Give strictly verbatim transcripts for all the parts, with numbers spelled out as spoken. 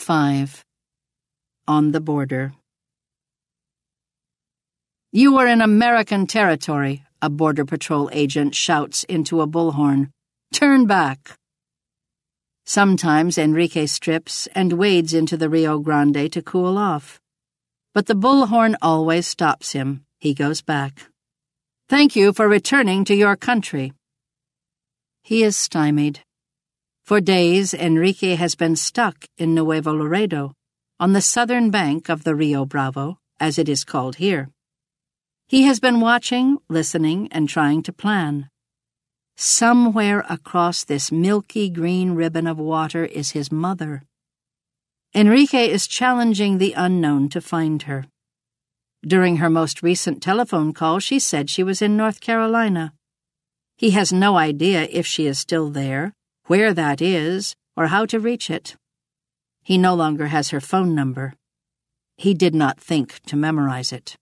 five. On the Border. "You are in American territory," a Border Patrol agent shouts into a bullhorn. "Turn back." Sometimes Enrique strips and wades into the Rio Grande to cool off. But the bullhorn always stops him. He goes back. "Thank you for returning to your country." He is stymied. For days, Enrique has been stuck in Nuevo Laredo, on the southern bank of the Rio Bravo, as it is called here. He has been watching, listening, and trying to plan. Somewhere across this milky green ribbon of water is his mother. Enrique is challenging the unknown to find her. During her most recent telephone call, she said she was in North Carolina. He has no idea if she is still there, where that is, or how to reach it. He no longer has her phone number. He did not think to memorize it.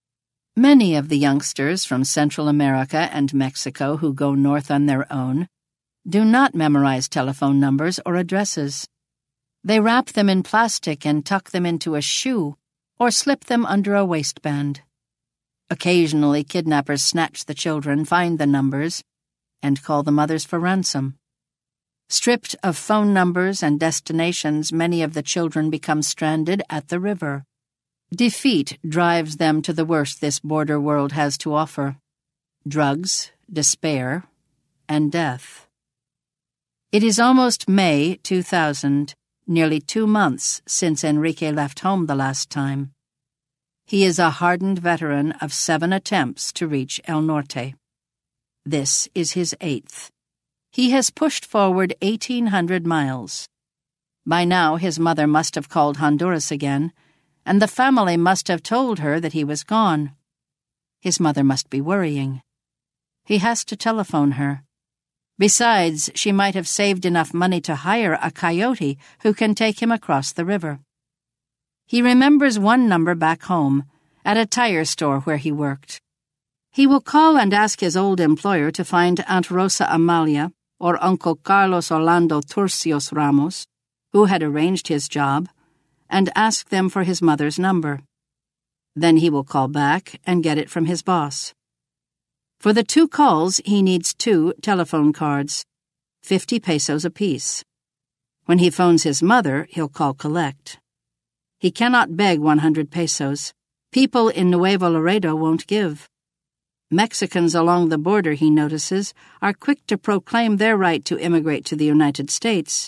Many of the youngsters from Central America and Mexico who go north on their own do not memorize telephone numbers or addresses. They wrap them in plastic and tuck them into a shoe or slip them under a waistband. Occasionally, kidnappers snatch the children, find the numbers, and call the mothers for ransom. Stripped of phone numbers and destinations, many of the children become stranded at the river. Defeat drives them to the worst this border world has to offer: drugs, despair, and death. It is almost May two thousand, nearly two months since Enrique left home the last time. He is a hardened veteran of seven attempts to reach El Norte. This is his eighth. He has pushed forward eighteen hundred miles. By now his mother must have called Honduras again, and the family must have told her that he was gone. His mother must be worrying. He has to telephone her. Besides, she might have saved enough money to hire a coyote who can take him across the river. He remembers one number back home, at a tire store where he worked. He will call and ask his old employer to find Aunt Rosa Amalia or Uncle Carlos Orlando Turcios Ramos, who had arranged his job, and ask them for his mother's number. Then he will call back and get it from his boss. For the two calls, he needs two telephone cards, fifty pesos apiece. When he phones his mother, he'll call collect. He cannot beg one hundred pesos. People in Nuevo Laredo won't give. Mexicans along the border, he notices, are quick to proclaim their right to immigrate to the United States.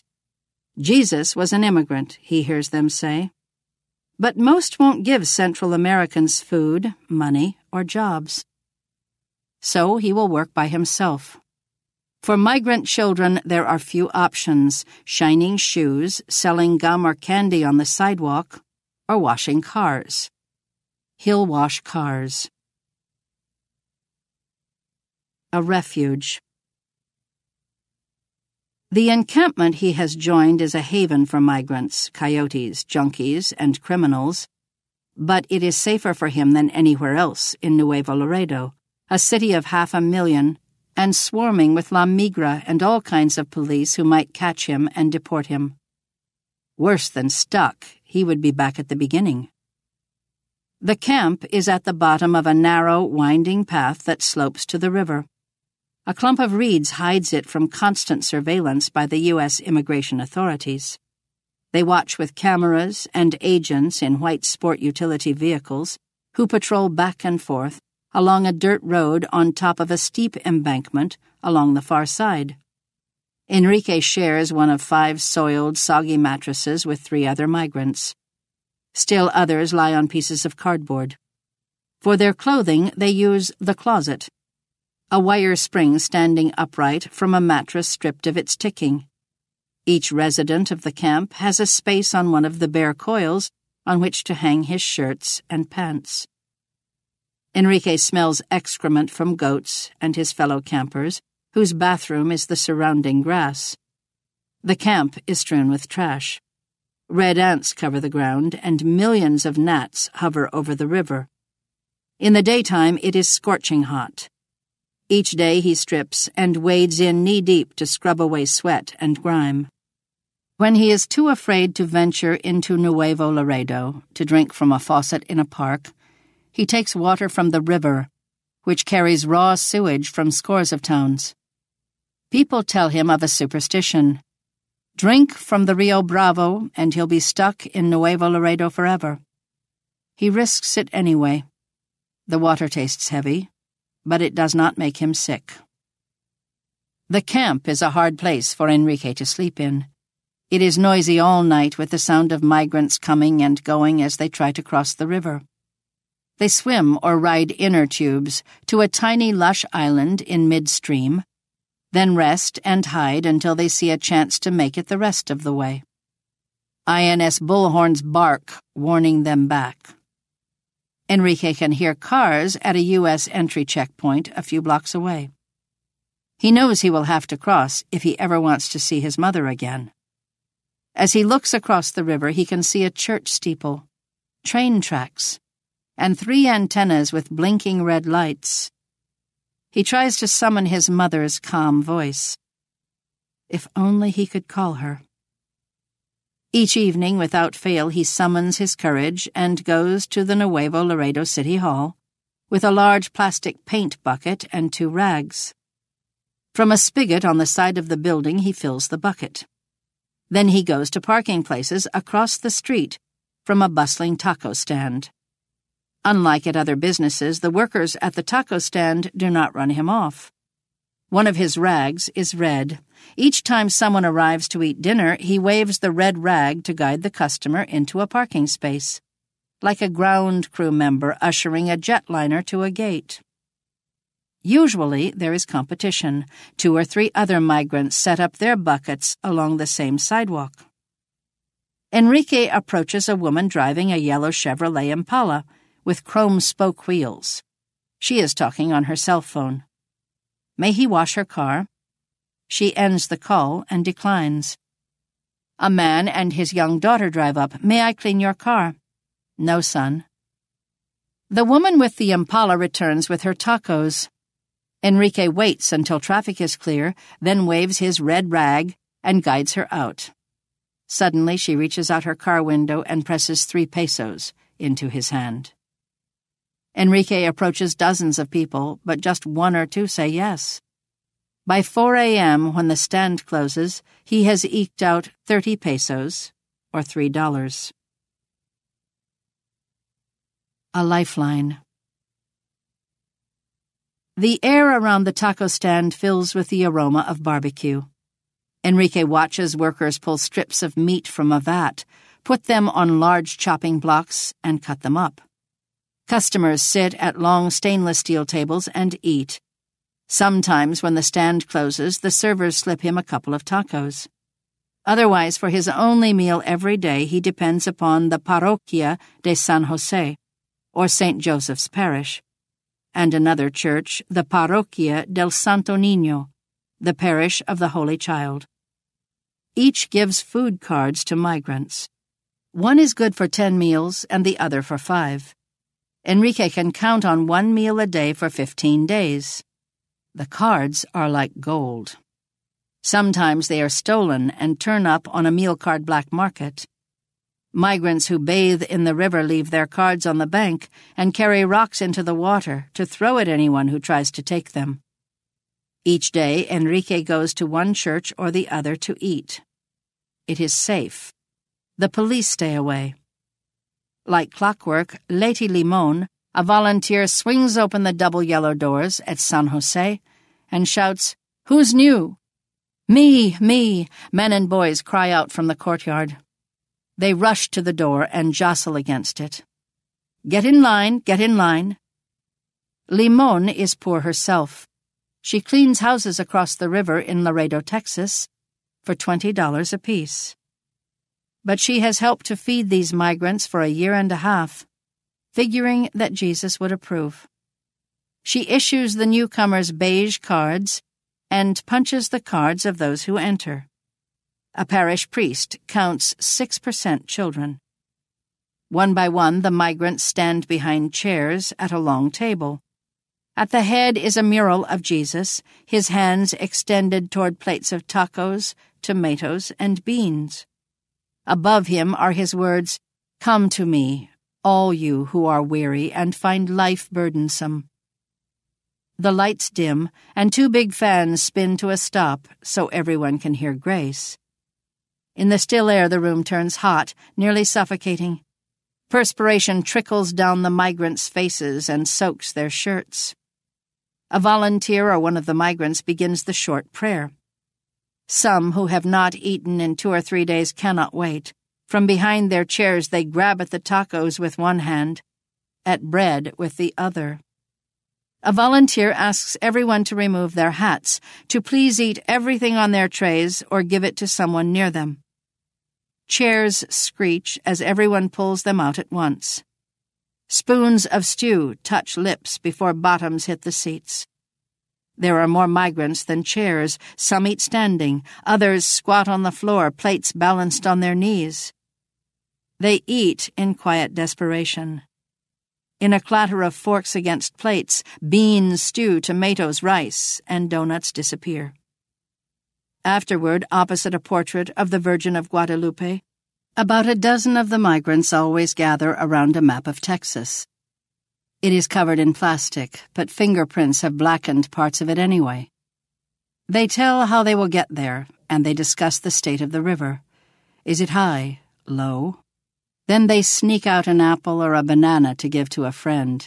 Jesus was an immigrant, he hears them say. But most won't give Central Americans food, money, or jobs. So he will work by himself. For migrant children, there are few options: shining shoes, selling gum or candy on the sidewalk, or washing cars. He'll wash cars. A refuge. The encampment he has joined is a haven for migrants, coyotes, junkies, and criminals, but it is safer for him than anywhere else in Nuevo Laredo, a city of half a million, and swarming with La Migra and all kinds of police who might catch him and deport him. Worse than stuck, he would be back at the beginning. The camp is at the bottom of a narrow, winding path that slopes to the river. A clump of reeds hides it from constant surveillance by the U S immigration authorities. They watch with cameras and agents in white sport utility vehicles who patrol back and forth along a dirt road on top of a steep embankment along the far side. Enrique shares one of five soiled, soggy mattresses with three other migrants. Still others lie on pieces of cardboard. For their clothing, they use the closet, a wire spring standing upright from a mattress stripped of its ticking. Each resident of the camp has a space on one of the bare coils on which to hang his shirts and pants. Enrique smells excrement from goats and his fellow campers, whose bathroom is the surrounding grass. The camp is strewn with trash. Red ants cover the ground, and millions of gnats hover over the river. In the daytime, it is scorching hot. Each day he strips and wades in knee-deep to scrub away sweat and grime. When he is too afraid to venture into Nuevo Laredo to drink from a faucet in a park, he takes water from the river, which carries raw sewage from scores of towns. People tell him of a superstition. Drink from the Rio Bravo and he'll be stuck in Nuevo Laredo forever. He risks it anyway. The water tastes heavy, but it does not make him sick. The camp is a hard place for Enrique to sleep in. It is noisy all night with the sound of migrants coming and going as they try to cross the river. They swim or ride inner tubes to a tiny lush island in midstream, then rest and hide until they see a chance to make it the rest of the way. I N S Bullhorns bark, warning them back. Enrique can hear cars at a U S entry checkpoint a few blocks away. He knows he will have to cross if he ever wants to see his mother again. As he looks across the river, he can see a church steeple, train tracks, and three antennas with blinking red lights. He tries to summon his mother's calm voice. If only he could call her. Each evening, without fail, he summons his courage and goes to the Nuevo Laredo City Hall with a large plastic paint bucket and two rags. From a spigot on the side of the building, he fills the bucket. Then he goes to parking places across the street from a bustling taco stand. Unlike at other businesses, the workers at the taco stand do not run him off. One of his rags is red. Each time someone arrives to eat dinner, he waves the red rag to guide the customer into a parking space, like a ground crew member ushering a jetliner to a gate. Usually there is competition. Two or three other migrants set up their buckets along the same sidewalk. Enrique approaches a woman driving a yellow Chevrolet Impala with chrome spoke wheels. She is talking on her cell phone. May he wash her car? She ends the call and declines. A man and his young daughter drive up. May I clean your car? No, son. The woman with the Impala returns with her tacos. Enrique waits until traffic is clear, then waves his red rag and guides her out. Suddenly she reaches out her car window and presses three pesos into his hand. Enrique approaches dozens of people, but just one or two say yes. By four a.m., when the stand closes, he has eked out thirty pesos, or three dollars. A lifeline. The air around the taco stand fills with the aroma of barbecue. Enrique watches workers pull strips of meat from a vat, put them on large chopping blocks, and cut them up. Customers sit at long stainless steel tables and eat. Sometimes, when the stand closes, the servers slip him a couple of tacos. Otherwise, for his only meal every day, he depends upon the Parroquia de San Jose, or Saint Joseph's Parish, and another church, the Parroquia del Santo Niño, the Parish of the Holy Child. Each gives food cards to migrants. One is good for ten meals and the other for five. Enrique can count on one meal a day for fifteen days. The cards are like gold. Sometimes they are stolen and turn up on a meal card black market. Migrants who bathe in the river leave their cards on the bank and carry rocks into the water to throw at anyone who tries to take them. Each day, Enrique goes to one church or the other to eat. It is safe. The police stay away. Like clockwork, Leti Limon, a volunteer, swings open the double yellow doors at San Jose and shouts, "Who's new?" "Me, me," men and boys cry out from the courtyard. They rush to the door and jostle against it. "Get in line, get in line." Limon is poor herself. She cleans houses across the river in Laredo, Texas, for twenty dollars apiece. But she has helped to feed these migrants for a year and a half, figuring that Jesus would approve. She issues the newcomers beige cards and punches the cards of those who enter. A parish priest counts six percent children. One by one, the migrants stand behind chairs at a long table. At the head is a mural of Jesus, his hands extended toward plates of tacos, tomatoes, and beans. Above him are his words, "Come to me, all you who are weary and find life burdensome." The lights dim, and two big fans spin to a stop so everyone can hear grace. In the still air the room turns hot, nearly suffocating. Perspiration trickles down the migrants' faces and soaks their shirts. A volunteer or one of the migrants begins the short prayer. Some who have not eaten in two or three days cannot wait. From behind their chairs they grab at the tacos with one hand, at bread with the other. A volunteer asks everyone to remove their hats, to please eat everything on their trays or give it to someone near them. Chairs screech as everyone pulls them out at once. Spoons of stew touch lips before bottoms hit the seats. There are more migrants than chairs. Some eat standing, others squat on the floor, plates balanced on their knees. They eat in quiet desperation. In a clatter of forks against plates, beans, stew, tomatoes, rice, and donuts disappear. Afterward, opposite a portrait of the Virgin of Guadalupe, about a dozen of the migrants always gather around a map of Texas. It is covered in plastic, but fingerprints have blackened parts of it anyway. They tell how they will get there, and they discuss the state of the river. Is it high? Low? Then they sneak out an apple or a banana to give to a friend.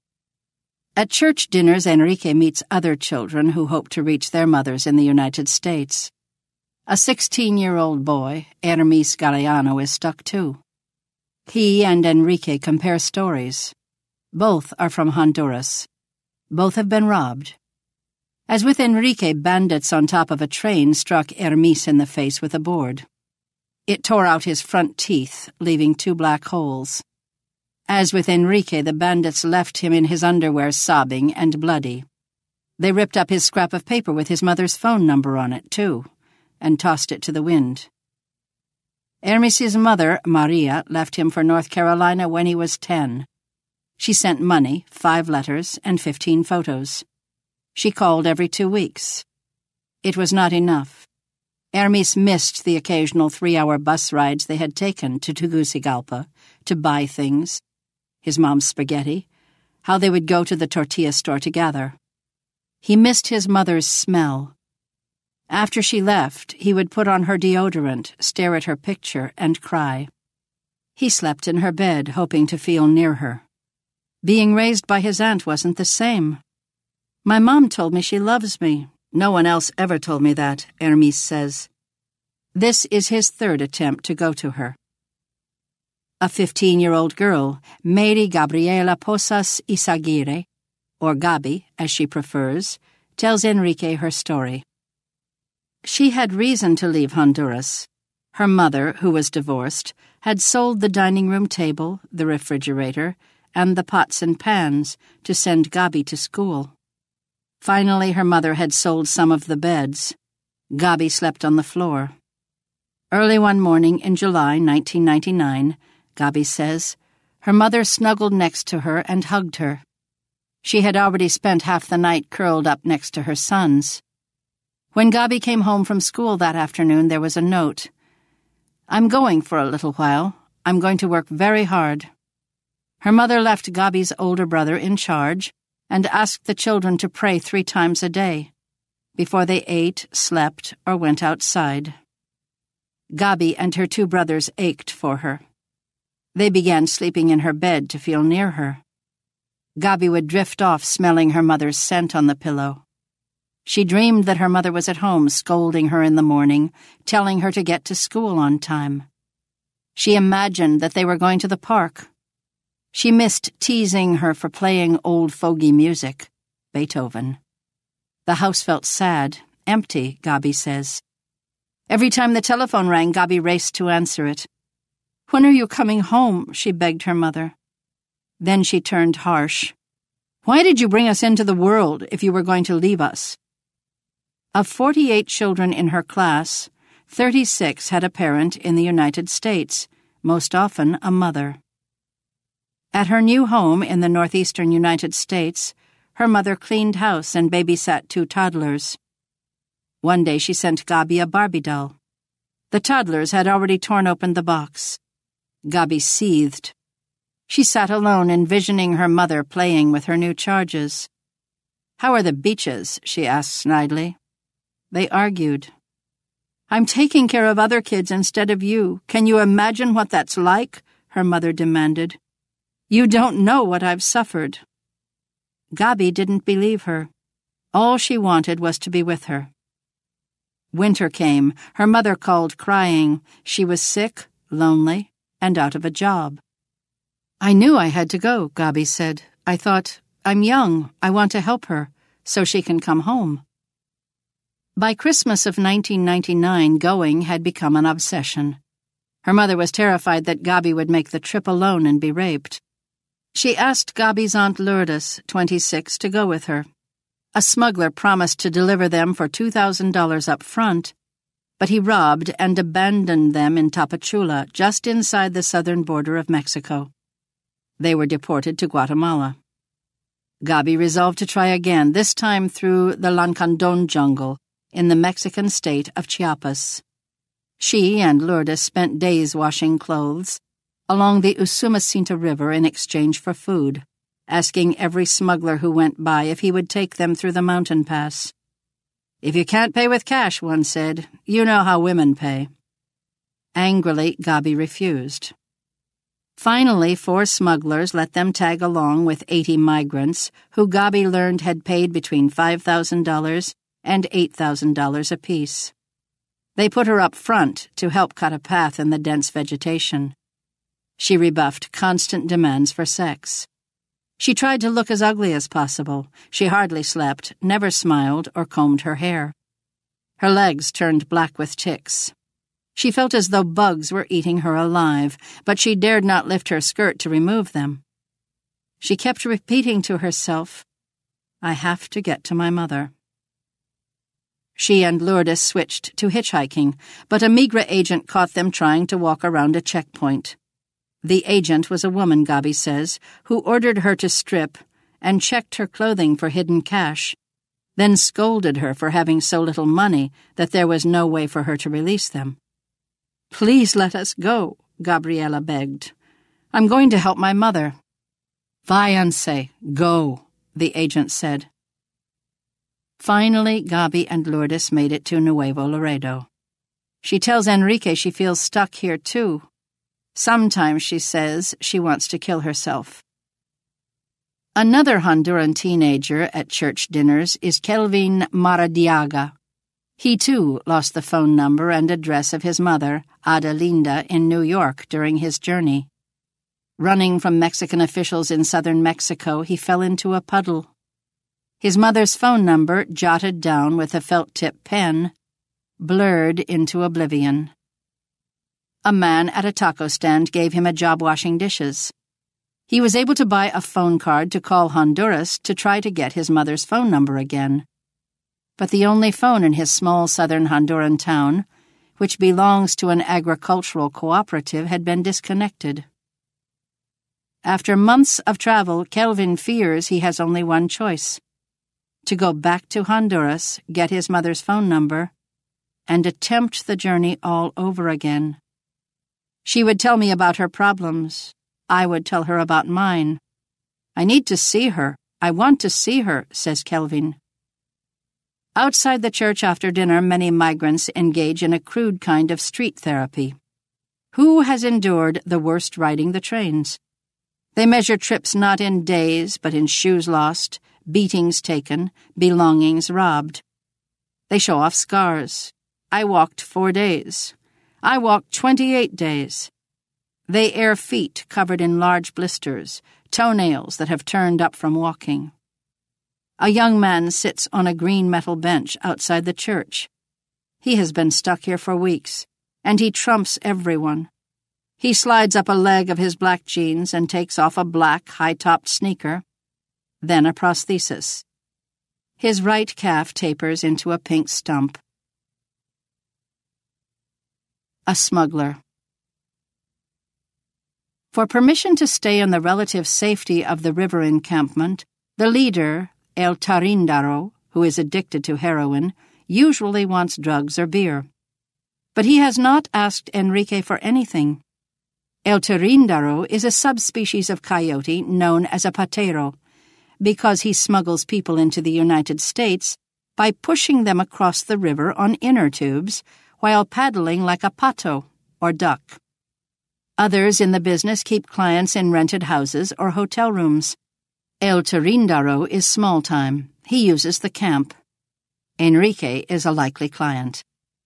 At church dinners, Enrique meets other children who hope to reach their mothers in the United States. A sixteen-year-old boy, Hermes Galeano, is stuck too. He and Enrique compare stories. Both are from Honduras. Both have been robbed. As with Enrique, bandits on top of a train struck Hermes in the face with a board. It tore out his front teeth, leaving two black holes. As with Enrique, the bandits left him in his underwear sobbing and bloody. They ripped up his scrap of paper with his mother's phone number on it, too, and tossed it to the wind. Hermes's mother, Maria, left him for North Carolina when he was ten. She sent money, five letters, and fifteen photos. She called every two weeks. It was not enough. Hermes missed the occasional three-hour bus rides they had taken to Tegucigalpa to buy things, his mom's spaghetti, how they would go to the tortilla store together. He missed his mother's smell. After she left, he would put on her deodorant, stare at her picture, and cry. He slept in her bed, hoping to feel near her. Being raised by his aunt wasn't the same. My mom told me she loves me. No one else ever told me that, Hermes says. This is his third attempt to go to her. A fifteen-year-old girl, Mary Gabriela Posas Isaguirre, or Gabi, as she prefers, tells Enrique her story. She had reason to leave Honduras. Her mother, who was divorced, had sold the dining room table, the refrigerator, and the pots and pans to send Gabi to school. Finally, her mother had sold some of the beds. Gabi slept on the floor. Early one morning in July nineteen ninety-nine, Gabi says, her mother snuggled next to her and hugged her. She had already spent half the night curled up next to her sons. When Gabi came home from school that afternoon, there was a note. I'm going for a little while. I'm going to work very hard. Her mother left Gabi's older brother in charge and asked the children to pray three times a day, before they ate, slept, or went outside. Gabi and her two brothers ached for her. They began sleeping in her bed to feel near her. Gabi would drift off smelling her mother's scent on the pillow. She dreamed that her mother was at home scolding her in the morning, telling her to get to school on time. She imagined that they were going to the park. She missed teasing her for playing old fogey music, Beethoven. The house felt sad, empty, Gabi says. Every time the telephone rang, Gabi raced to answer it. When are you coming home? She begged her mother. Then she turned harsh. Why did you bring us into the world if you were going to leave us? Of forty-eight children in her class, thirty-six had a parent in the United States, most often a mother. At her new home in the northeastern United States, her mother cleaned house and babysat two toddlers. One day she sent Gabi a Barbie doll. The toddlers had already torn open the box. Gabi seethed. She sat alone, envisioning her mother playing with her new charges. "How are the Beaches?" she asked snidely. They argued. "I'm taking care of other kids instead of you. Can you imagine what that's like?" her mother demanded. "You don't know what I've suffered." Gabi didn't believe her. All she wanted was to be with her. Winter came. Her mother called crying. She was sick, lonely, and out of a job. "I knew I had to go," Gabi said. "I thought, I'm young. I want to help her, so she can come home." By Christmas of nineteen ninety-nine, going had become an obsession. Her mother was terrified that Gabi would make the trip alone and be raped. She asked Gabi's Aunt Lourdes, twenty-six, to go with her. A smuggler promised to deliver them for two thousand dollars up front, but he robbed and abandoned them in Tapachula, just inside the southern border of Mexico. They were deported to Guatemala. Gabi resolved to try again, this time through the Lancandon jungle in the Mexican state of Chiapas. She and Lourdes spent days washing clothes along the Usumacinta River in exchange for food, asking every smuggler who went by if he would take them through the mountain pass. "If you can't pay with cash," one said, "you know how women pay." Angrily, Gabi refused. Finally, four smugglers let them tag along with eighty migrants, who Gabi learned had paid between five thousand dollars and eight thousand dollars apiece. They put her up front to help cut a path in the dense vegetation. She rebuffed constant demands for sex. She tried to look as ugly as possible. She hardly slept, never smiled or combed her hair. Her legs turned black with ticks. She felt as though bugs were eating her alive, but she dared not lift her skirt to remove them. She kept repeating to herself, "I have to get to my mother." She and Lourdes switched to hitchhiking, but a Migra agent caught them trying to walk around a checkpoint. The agent was a woman, Gabi says, who ordered her to strip and checked her clothing for hidden cash, then scolded her for having so little money that there was no way for her to release them. "Please let us go," Gabriela begged. "I'm going to help my mother." "Váyanse, go," the agent said. Finally, Gabi and Lourdes made it to Nuevo Laredo. She tells Enrique she feels stuck here, too. Sometimes, she says, she wants to kill herself. Another Honduran teenager at church dinners is Kelvin Maradiaga. He, too, lost the phone number and address of his mother, Adelinda, in New York during his journey. Running from Mexican officials in southern Mexico, he fell into a puddle. His mother's phone number, jotted down with a felt-tip pen, blurred into oblivion. A man at a taco stand gave him a job washing dishes. He was able to buy a phone card to call Honduras to try to get his mother's phone number again. But the only phone in his small southern Honduran town, which belongs to an agricultural cooperative, had been disconnected. After months of travel, Kelvin fears he has only one choice: to go back to Honduras, get his mother's phone number, and attempt the journey all over again. She would tell me about her problems. I would tell her about mine. "I need to see her. I want to see her," says Kelvin. Outside the church after dinner, many migrants engage in a crude kind of street therapy. Who has endured the worst riding the trains? They measure trips not in days, but in shoes lost, beatings taken, belongings robbed. They show off scars. I walked four days. I walked twenty-eight days. They air feet covered in large blisters, toenails that have turned up from walking. A young man sits on a green metal bench outside the church. He has been stuck here for weeks, and he trumps everyone. He slides up a leg of his black jeans and takes off a black, high-topped sneaker, then a prosthesis. His right calf tapers into a pink stump. A smuggler. For permission to stay in the relative safety of the river encampment, the leader, El Tarindaro, who is addicted to heroin, usually wants drugs or beer. But he has not asked Enrique for anything. El Tirindaro is a subspecies of coyote known as a patero, because he smuggles people into the United States by pushing them across the river on inner tubes while paddling like a pato, or duck. Others in the business keep clients in rented houses or hotel rooms. El Tirindaro is small-time. He uses the camp. Enrique is a likely client.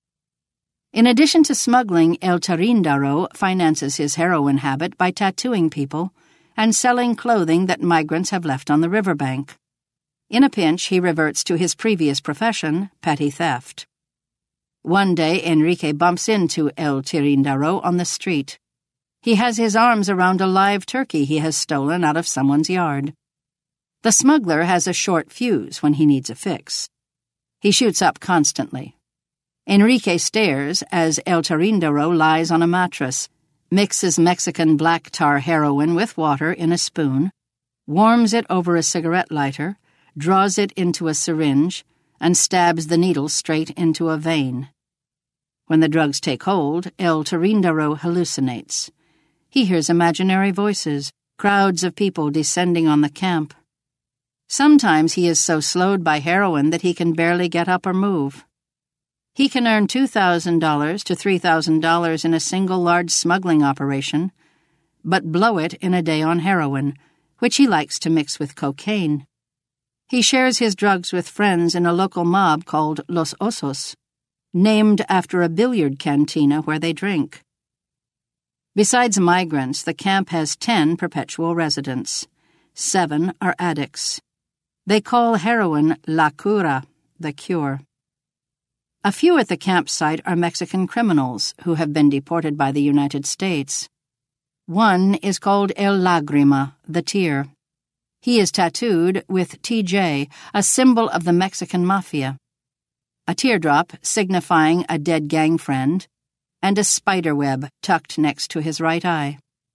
In addition to smuggling, El Tirindaro finances his heroin habit by tattooing people and selling clothing that migrants have left on the riverbank. In a pinch, he reverts to his previous profession, petty theft. One day, Enrique bumps into El Tirindaro on the street. He has his arms around a live turkey he has stolen out of someone's yard. The smuggler has a short fuse when he needs a fix. He shoots up constantly. Enrique stares as El Tirindaro lies on a mattress, mixes Mexican black tar heroin with water in a spoon, warms it over a cigarette lighter, draws it into a syringe, and stabs the needle straight into a vein. When the drugs take hold, El Tirindaro hallucinates. He hears imaginary voices, crowds of people descending on the camp. Sometimes he is so slowed by heroin that he can barely get up or move. He can earn two thousand dollars to three thousand dollars in a single large smuggling operation, but blow it in a day on heroin, which he likes to mix with cocaine. He shares his drugs with friends in a local mob called Los Osos, named after a billiard cantina where they drink. Besides migrants, the camp has ten perpetual residents. Seven are addicts. They call heroin la cura, the cure. A few at the campsite are Mexican criminals who have been deported by the United States. One is called El Lagrima, the tear. He is tattooed with T J, a symbol of the Mexican mafia. A teardrop signifying a dead gang friend, and a spiderweb tucked next to his right eye.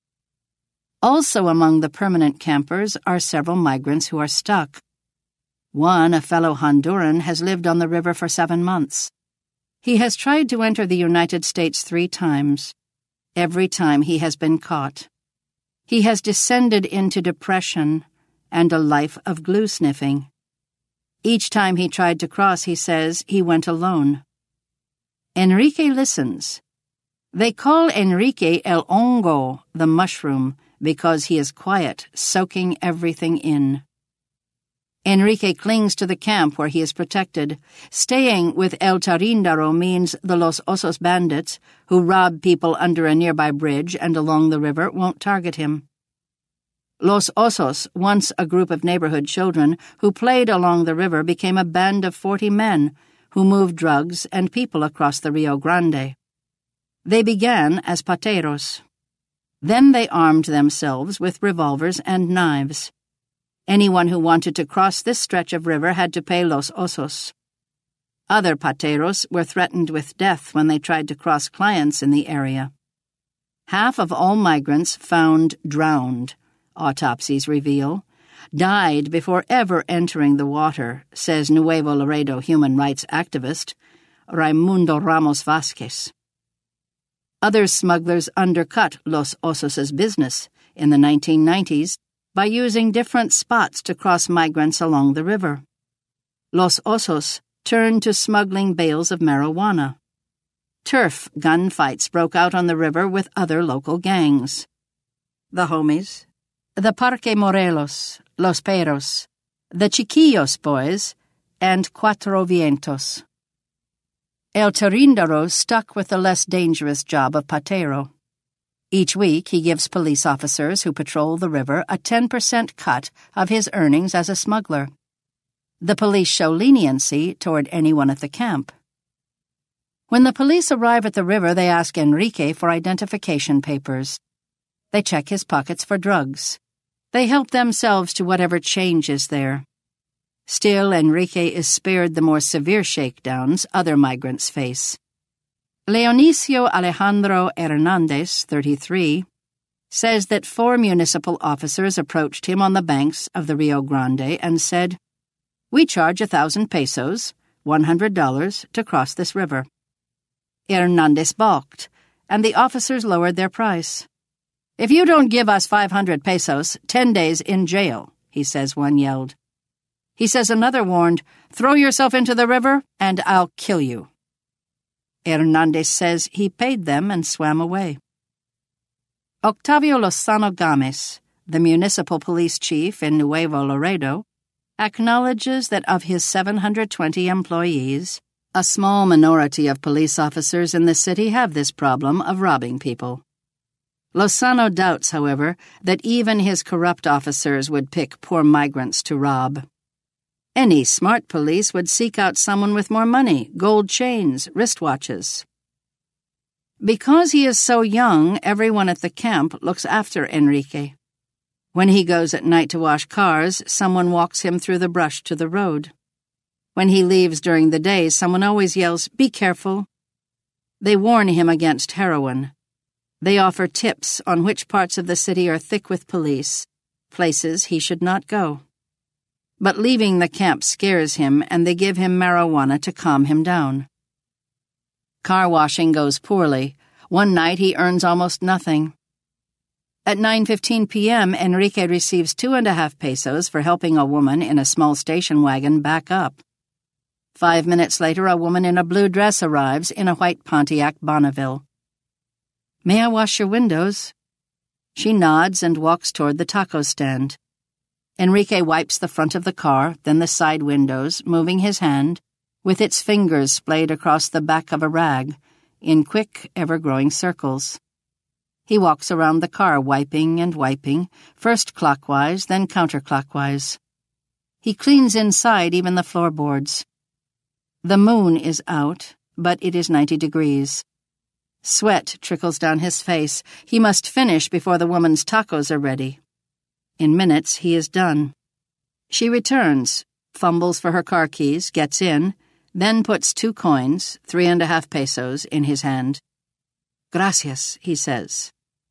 Also among the permanent campers are several migrants who are stuck. One, a fellow Honduran, has lived on the river for seven months. He has tried to enter the United States three times. Every time he has been caught. He has descended into depression and a life of glue sniffing. Each time he tried to cross, he says, he went alone. Enrique listens. They call Enrique El Hongo, the mushroom, because he is quiet, soaking everything in. Enrique clings to the camp where he is protected. Staying with El Tirindaro means the Los Osos bandits, who rob people under a nearby bridge and along the river, won't target him. Los Osos, once a group of neighborhood children who played along the river, became a band of forty men who moved drugs and people across the Rio Grande. They began as pateros. Then they armed themselves with revolvers and knives. Anyone who wanted to cross this stretch of river had to pay Los Osos. Other pateros were threatened with death when they tried to cross clients in the area. Half of all migrants found drowned, autopsies reveal, died before ever entering the water, says Nuevo Laredo human rights activist Raimundo Ramos Vasquez. Other smugglers undercut Los Osos' business in the nineteen nineties by using different spots to cross migrants along the river. Los Osos turned to smuggling bales of marijuana. Turf gunfights broke out on the river with other local gangs. The Homies, the Parque Morelos, Los Perros, the Chiquillos Boys, and Cuatro Vientos. El Tirindaro stuck with the less dangerous job of patero. Each week he gives police officers who patrol the river a ten percent cut of his earnings as a smuggler. The police show leniency toward anyone at the camp. When the police arrive at the river, they ask Enrique for identification papers. They check his pockets for drugs. They help themselves to whatever change is there. Still, Enrique is spared the more severe shakedowns other migrants face. Leonicio Alejandro Hernandez, thirty-three, says that four municipal officers approached him on the banks of the Rio Grande and said, "We charge a thousand pesos, one hundred dollars, to cross this river." Hernandez balked, and the officers lowered their price. "If you don't give us five hundred pesos, ten days in jail," he says one yelled. He says another warned, "Throw yourself into the river, and I'll kill you." Hernandez says he paid them and swam away. Octavio Lozano Gámez, the municipal police chief in Nuevo Laredo, acknowledges that of his seven hundred twenty employees, a small minority of police officers in the city have this problem of robbing people. Lozano doubts, however, that even his corrupt officers would pick poor migrants to rob. Any smart police would seek out someone with more money, gold chains, wristwatches. Because he is so young, everyone at the camp looks after Enrique. When he goes at night to wash cars, someone walks him through the brush to the road. When he leaves during the day, someone always yells, "Be careful." They warn him against heroin. They offer tips on which parts of the city are thick with police, places he should not go. But leaving the camp scares him, and they give him marijuana to calm him down. Car washing goes poorly. One night he earns almost nothing. At nine fifteen p.m., Enrique receives two and a half pesos for helping a woman in a small station wagon back up. Five minutes later, a woman in a blue dress arrives in a white Pontiac Bonneville. "May I wash your windows?" She nods and walks toward the taco stand. Enrique wipes the front of the car, then the side windows, moving his hand, with its fingers splayed across the back of a rag, in quick, ever-growing circles. He walks around the car, wiping and wiping, first clockwise, then counterclockwise. He cleans inside, even the floorboards. The moon is out, but it is ninety degrees. Sweat trickles down his face. He must finish before the woman's tacos are ready. In minutes, he is done. She returns, fumbles for her car keys, gets in, then puts two coins, three and a half pesos, in his hand. "Gracias," he says.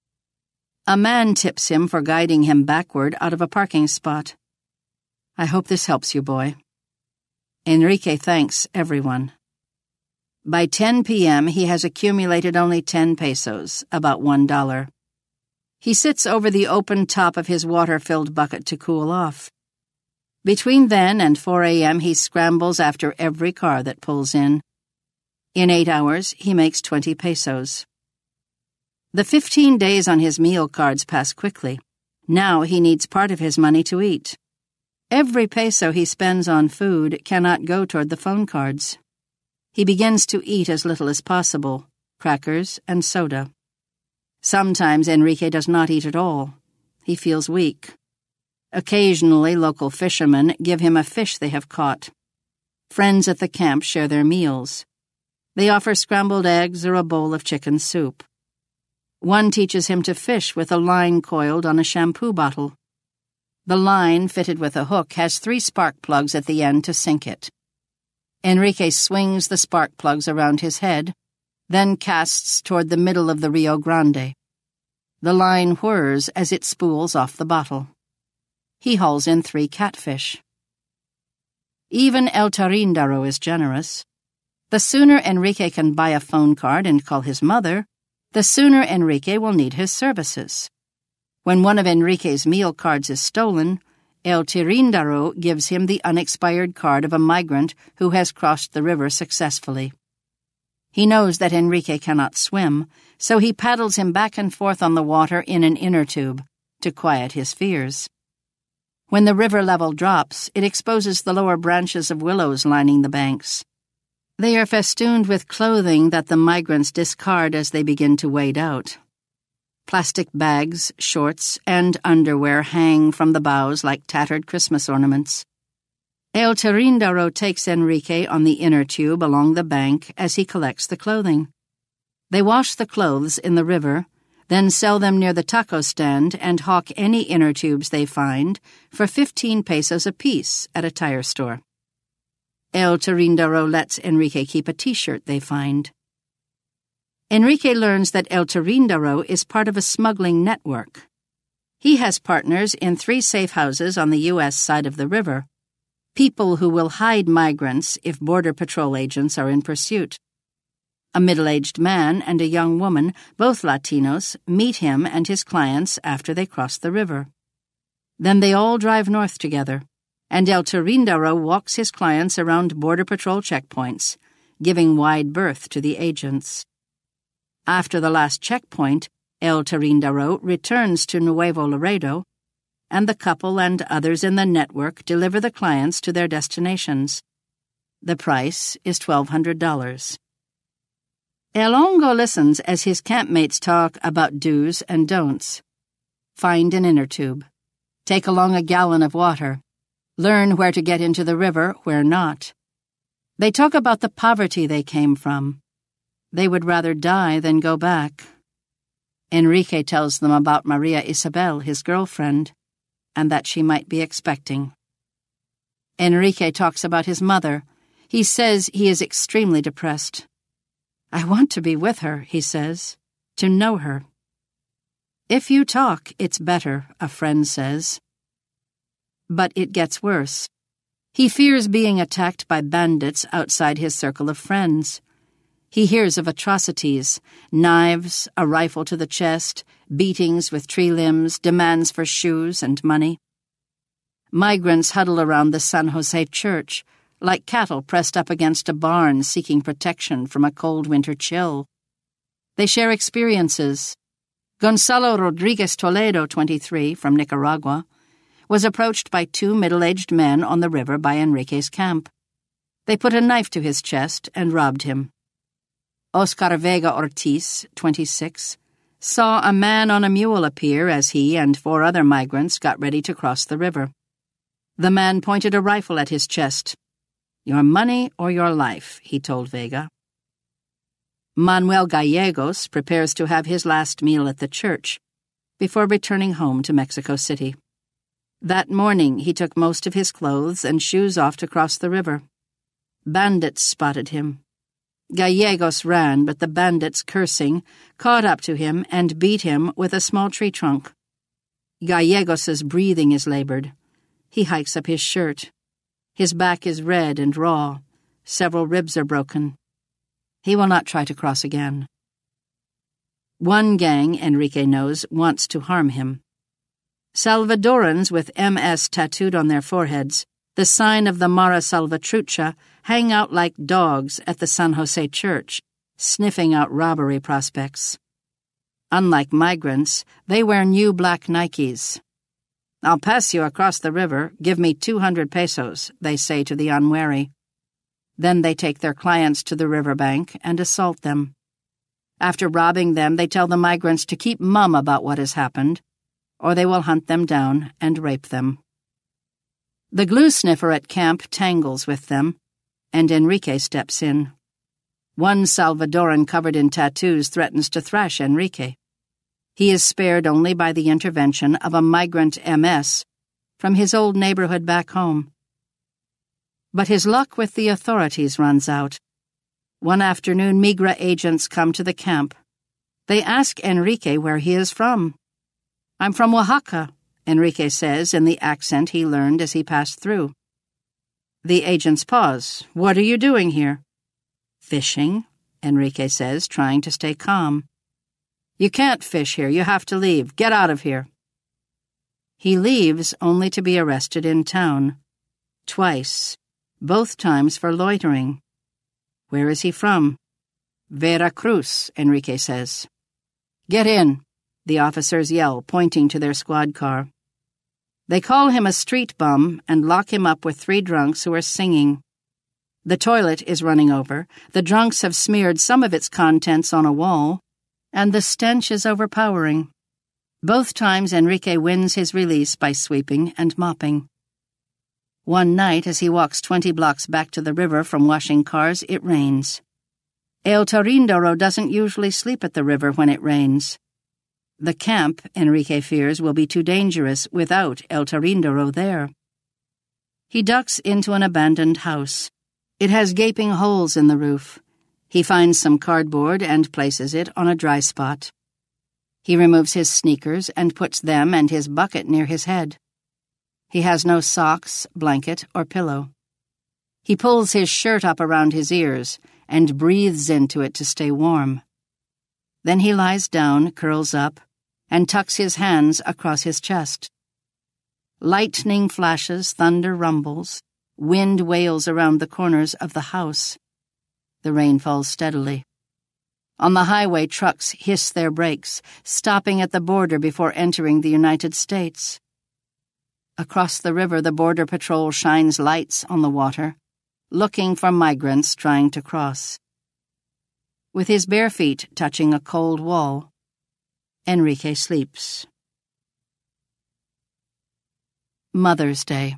A man tips him for guiding him backward out of a parking spot. "I hope this helps you, boy." Enrique thanks everyone. By ten p.m., he has accumulated only ten pesos, about one dollar. He sits over the open top of his water-filled bucket to cool off. Between then and four a.m., he scrambles after every car that pulls in. In eight hours, he makes twenty pesos. The fifteen days on his meal cards pass quickly. Now he needs part of his money to eat. Every peso he spends on food cannot go toward the phone cards. He begins to eat as little as possible, crackers and soda. Sometimes Enrique does not eat at all. He feels weak. Occasionally, local fishermen give him a fish they have caught. Friends at the camp share their meals. They offer scrambled eggs or a bowl of chicken soup. One teaches him to fish with a line coiled on a shampoo bottle. The line, fitted with a hook, has three spark plugs at the end to sink it. Enrique swings the spark plugs around his head, then casts toward the middle of the Rio Grande. The line whirs as it spools off the bottle. He hauls in three catfish. Even El Tarindaro is generous. The sooner Enrique can buy a phone card and call his mother, the sooner Enrique will need his services. When one of Enrique's meal cards is stolen, El Tarindaro gives him the unexpired card of a migrant who has crossed the river successfully. He knows that Enrique cannot swim, so he paddles him back and forth on the water in an inner tube to quiet his fears. When the river level drops, it exposes the lower branches of willows lining the banks. They are festooned with clothing that the migrants discard as they begin to wade out. Plastic bags, shorts, and underwear hang from the boughs like tattered Christmas ornaments. El Tarindaro takes Enrique on the inner tube along the bank as he collects the clothing. They wash the clothes in the river, then sell them near the taco stand and hawk any inner tubes they find for fifteen pesos apiece at a tire store. El Tarindaro lets Enrique keep a t-shirt they find. Enrique learns that El Tarindaro is part of a smuggling network. He has partners in three safe houses on the U S side of the river, people who will hide migrants if Border Patrol agents are in pursuit. A middle-aged man and a young woman, both Latinos, meet him and his clients after they cross the river. Then they all drive north together, and El Tarindaro walks his clients around Border Patrol checkpoints, giving wide berth to the agents. After the last checkpoint, El Tarindaro returns to Nuevo Laredo, and the couple and others in the network deliver the clients to their destinations. The price is twelve hundred dollars. El Hongo listens as his campmates talk about do's and don'ts. Find an inner tube. Take along a gallon of water. Learn where to get into the river, where not. They talk about the poverty they came from. They would rather die than go back. Enrique tells them about Maria Isabel, his girlfriend, and that she might be expecting. Enrique talks about his mother. He says he is extremely depressed. I want to be with her, he says, to know her. If you talk, it's better, a friend says. But it gets worse. He fears being attacked by bandits outside his circle of friends. He hears of atrocities, knives, a rifle to the chest, beatings with tree limbs, demands for shoes and money. Migrants huddle around the San Jose church, like cattle pressed up against a barn seeking protection from a cold winter chill. They share experiences. Gonzalo Rodriguez Toledo, twenty-three, from Nicaragua, was approached by two middle-aged men on the river by Enrique's camp. They put a knife to his chest and robbed him. Oscar Vega Ortiz, twenty-six, saw a man on a mule appear as he and four other migrants got ready to cross the river. The man pointed a rifle at his chest. Your money or your life, he told Vega. Manuel Gallegos prepares to have his last meal at the church before returning home to Mexico City. That morning he took most of his clothes and shoes off to cross the river. Bandits spotted him. Gallegos ran, but the bandits, cursing, caught up to him and beat him with a small tree trunk. Gallegos's breathing is labored. He hikes up his shirt. His back is red and raw. Several ribs are broken. He will not try to cross again. One gang, Enrique knows, wants to harm him. Salvadorans with M S tattooed on their foreheads, the sign of the Mara Salvatrucha, hang out like dogs at the San Jose church, sniffing out robbery prospects. Unlike migrants, they wear new black Nikes. I'll pass you across the river, give me two hundred pesos, they say to the unwary. Then they take their clients to the riverbank and assault them. After robbing them, they tell the migrants to keep mum about what has happened, or they will hunt them down and rape them. The glue sniffer at camp tangles with them, and Enrique steps in. One Salvadoran covered in tattoos threatens to thrash Enrique. He is spared only by the intervention of a migrant M S from his old neighborhood back home. But his luck with the authorities runs out. One afternoon, Migra agents come to the camp. They ask Enrique where he is from. I'm from Oaxaca, Enrique says in the accent he learned as he passed through. The agents pause. What are you doing here? Fishing, Enrique says, trying to stay calm. You can't fish here. You have to leave. Get out of here. He leaves only to be arrested in town. Twice. Both times for loitering. Where is he from? Veracruz, Enrique says. Get in, the officers yell, pointing to their squad car. They call him a street bum and lock him up with three drunks who are singing. The toilet is running over, the drunks have smeared some of its contents on a wall, and the stench is overpowering. Both times Enrique wins his release by sweeping and mopping. One night, as he walks twenty blocks back to the river from washing cars, it rains. El Tarindaro doesn't usually sleep at the river when it rains. The camp, Enrique fears, will be too dangerous without El Tarindaro there. He ducks into an abandoned house. It has gaping holes in the roof. He finds some cardboard and places it on a dry spot. He removes his sneakers and puts them and his bucket near his head. He has no socks, blanket, or pillow. He pulls his shirt up around his ears and breathes into it to stay warm. Then he lies down, curls up, and tucks his hands across his chest. Lightning flashes, thunder rumbles, wind wails around the corners of the house. The rain falls steadily. On the highway, trucks hiss their brakes, stopping at the border before entering the United States. Across the river, the Border Patrol shines lights on the water, looking for migrants trying to cross. With his bare feet touching a cold wall, Enrique sleeps. Mother's Day.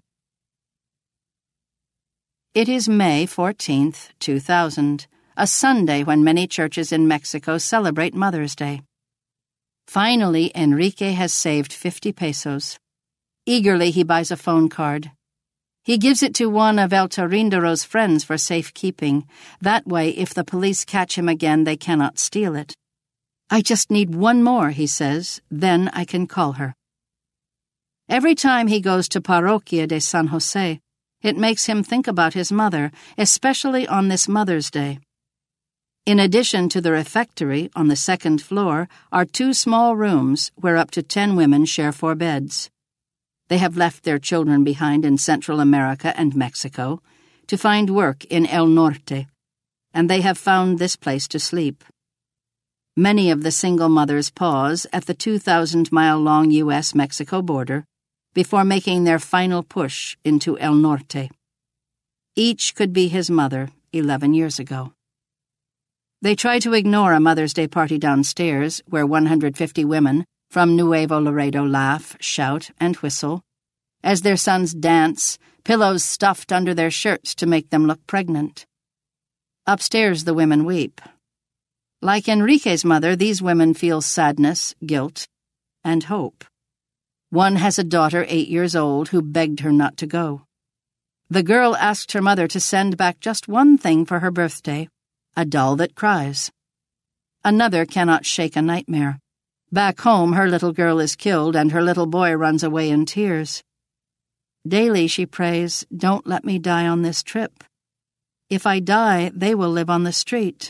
It is May fourteenth, two thousand, a Sunday when many churches in Mexico celebrate Mother's Day. Finally, Enrique has saved fifty pesos. Eagerly, he buys a phone card. He gives it to one of El Torindero's friends for safekeeping. That way, if the police catch him again, they cannot steal it. I just need one more, he says, then I can call her. Every time he goes to Parroquia de San Jose, it makes him think about his mother, especially on this Mother's Day. In addition to the refectory on the second floor are two small rooms where up to ten women share four beds. They have left their children behind in Central America and Mexico to find work in El Norte, and they have found this place to sleep. Many of the single mothers pause at the two thousand mile long U S Mexico border before making their final push into El Norte. Each could be his mother eleven years ago. They try to ignore a Mother's Day party downstairs where one hundred fifty women from Nuevo Laredo laugh, shout, and whistle as their sons dance, pillows stuffed under their shirts to make them look pregnant. Upstairs, the women weep. Like Enrique's mother, these women feel sadness, guilt, and hope. One has a daughter eight years old who begged her not to go. The girl asked her mother to send back just one thing for her birthday, a doll that cries. Another cannot shake a nightmare. Back home, her little girl is killed and her little boy runs away in tears. Daily she prays, "Don't let me die on this trip. If I die, they will live on the street."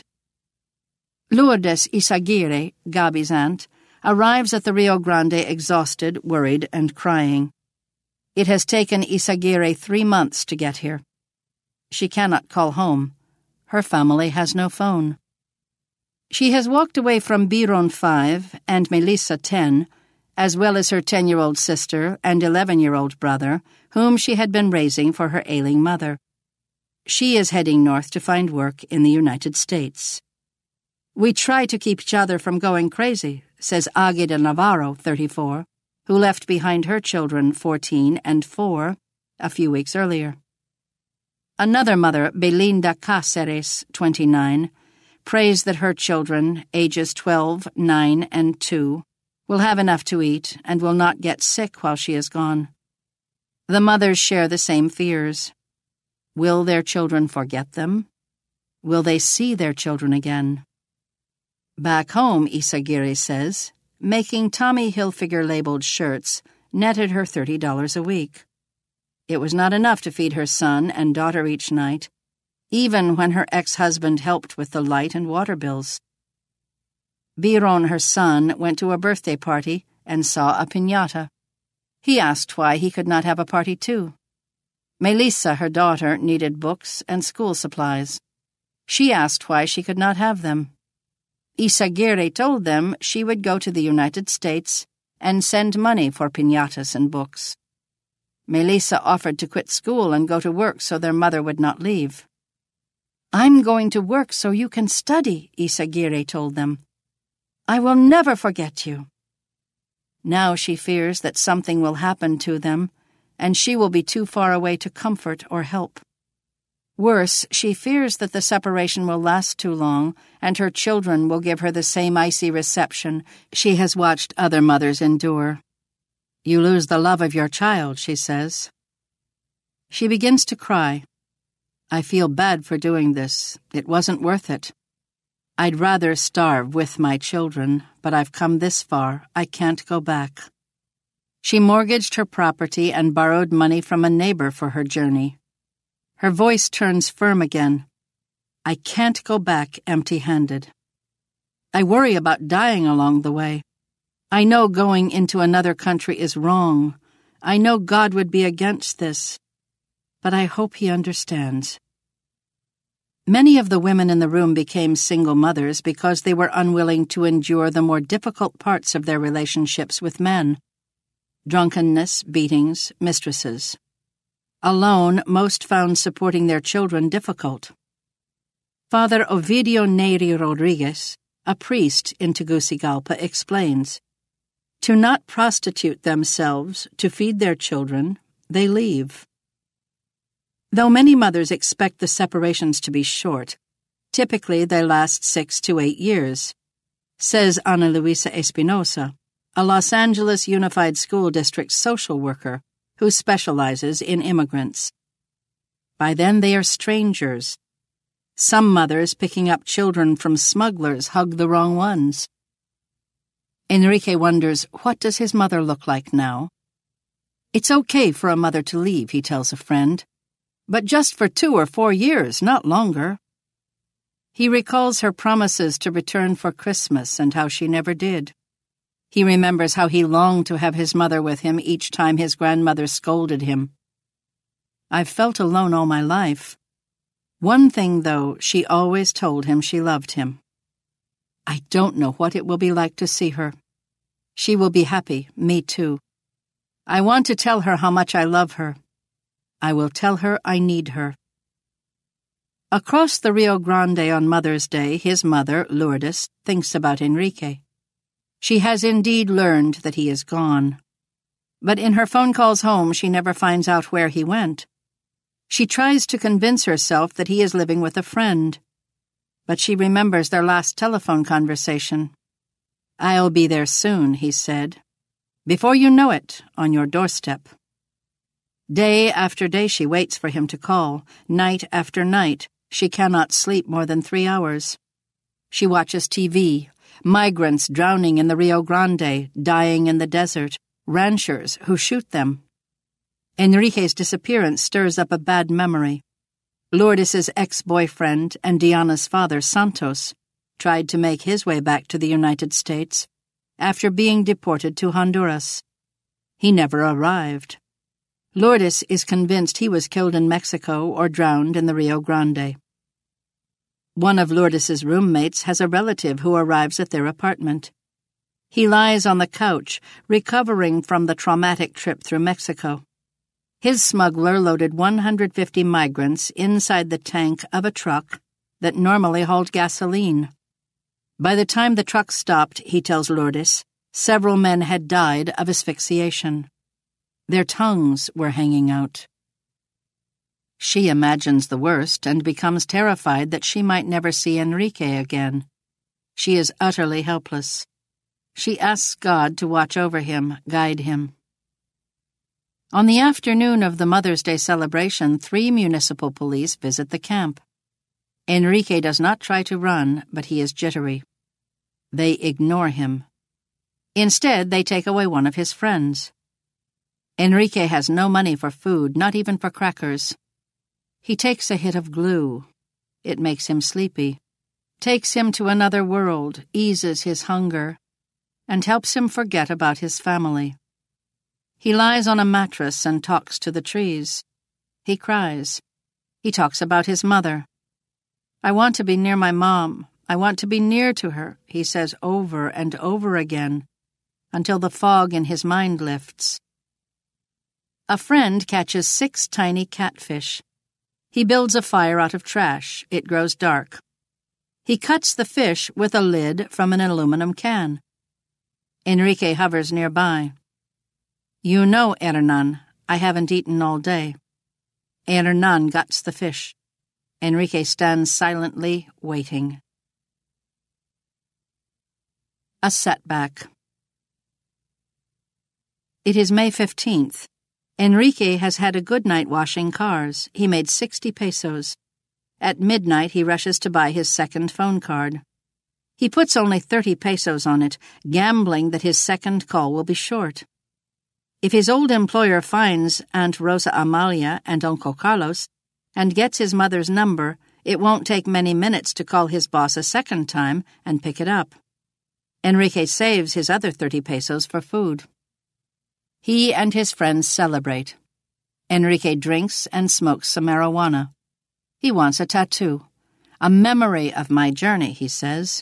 Lourdes Isaguirre, Gabi's aunt, arrives at the Rio Grande exhausted, worried, and crying. It has taken Isaguirre three months to get here. She cannot call home. Her family has no phone. She has walked away from Biron five and Melissa ten, as well as her ten-year-old sister and eleven-year-old brother, whom she had been raising for her ailing mother. She is heading north to find work in the United States. "We try to keep each other from going crazy," says Agueda Navarro, thirty-four, who left behind her children, fourteen and four, a few weeks earlier. Another mother, Belinda Cáceres, twenty-nine, prays that her children, ages twelve, nine, and two, will have enough to eat and will not get sick while she is gone. The mothers share the same fears. Will their children forget them? Will they see their children again? Back home, Isaguirre says, making Tommy Hilfiger-labeled shirts netted her thirty dollars a week. It was not enough to feed her son and daughter each night, even when her ex-husband helped with the light and water bills. Biron, her son, went to a birthday party and saw a piñata. He asked why he could not have a party too. Melissa, her daughter, needed books and school supplies. She asked why she could not have them. Isaguirre told them she would go to the United States and send money for piñatas and books. Melissa offered to quit school and go to work so their mother would not leave. "I'm going to work so you can study," Isaguirre told them. "I will never forget you." Now she fears that something will happen to them, and she will be too far away to comfort or help. Worse, she fears that the separation will last too long, and her children will give her the same icy reception she has watched other mothers endure. "You lose the love of your child," she says. She begins to cry. "I feel bad for doing this. It wasn't worth it. I'd rather starve with my children, but I've come this far. I can't go back." She mortgaged her property and borrowed money from a neighbor for her journey. Her voice turns firm again. I can't go back empty-handed. I worry about dying along the way. I know going into another country is wrong. I know God would be against this. But I hope He understands. Many of the women in the room became single mothers because they were unwilling to endure the more difficult parts of their relationships with men. Drunkenness, beatings, mistresses. Alone, most found supporting their children difficult. Father Ovidio Neri Rodriguez, a priest in Tegucigalpa, explains, to not prostitute themselves to feed their children, they leave. Though many mothers expect the separations to be short, typically they last six to eight years, says Ana Luisa Espinosa, a Los Angeles Unified School District social worker who specializes in immigrants. By then they are strangers. Some mothers picking up children from smugglers hug the wrong ones. Enrique wonders, what does his mother look like now? It's okay for a mother to leave, he tells a friend, but just for two or four years, not longer. He recalls her promises to return for Christmas and how she never did. He remembers how he longed to have his mother with him each time his grandmother scolded him. I've felt alone all my life. One thing, though, she always told him she loved him. I don't know what it will be like to see her. She will be happy, me too. I want to tell her how much I love her. I will tell her I need her. Across the Rio Grande on Mother's Day, his mother, Lourdes, thinks about Enrique. She has indeed learned that he is gone. But in her phone calls home, she never finds out where he went. She tries to convince herself that he is living with a friend. But she remembers their last telephone conversation. I'll be there soon, he said. Before you know it, on your doorstep. Day after day she waits for him to call. Night after night, she cannot sleep more than three hours. She watches T V. Migrants drowning in the Rio Grande, dying in the desert, ranchers who shoot them. Enrique's disappearance stirs up a bad memory. Lourdes' ex-boyfriend and Diana's father, Santos, tried to make his way back to the United States after being deported to Honduras. He never arrived. Lourdes is convinced he was killed in Mexico or drowned in the Rio Grande. One of Lourdes' roommates has a relative who arrives at their apartment. He lies on the couch, recovering from the traumatic trip through Mexico. His smuggler loaded one hundred fifty migrants inside the tank of a truck that normally hauled gasoline. By the time the truck stopped, he tells Lourdes, several men had died of asphyxiation. Their tongues were hanging out. She imagines the worst and becomes terrified that she might never see Enrique again. She is utterly helpless. She asks God to watch over him, guide him. On the afternoon of the Mother's Day celebration, three municipal police visit the camp. Enrique does not try to run, but he is jittery. They ignore him. Instead, they take away one of his friends. Enrique has no money for food, not even for crackers. He takes a hit of glue. It makes him sleepy, takes him to another world, eases his hunger, and helps him forget about his family. He lies on a mattress and talks to the trees. He cries. He talks about his mother. I want to be near my mom. I want to be near to her, he says over and over again, until the fog in his mind lifts. A friend catches six tiny catfish. He builds a fire out of trash. It grows dark. He cuts the fish with a lid from an aluminum can. Enrique hovers nearby. You know, Hernan, I haven't eaten all day. Hernan guts the fish. Enrique stands silently, waiting. A setback. It is May fifteenth. Enrique has had a good night washing cars. He made sixty pesos. At midnight, he rushes to buy his second phone card. He puts only thirty pesos on it, gambling that his second call will be short. If his old employer finds Aunt Rosa Amalia and Uncle Carlos, and gets his mother's number, it won't take many minutes to call his boss a second time and pick it up. Enrique saves his other thirty pesos for food. He and his friends celebrate. Enrique drinks and smokes some marijuana. He wants a tattoo. A memory of my journey, he says.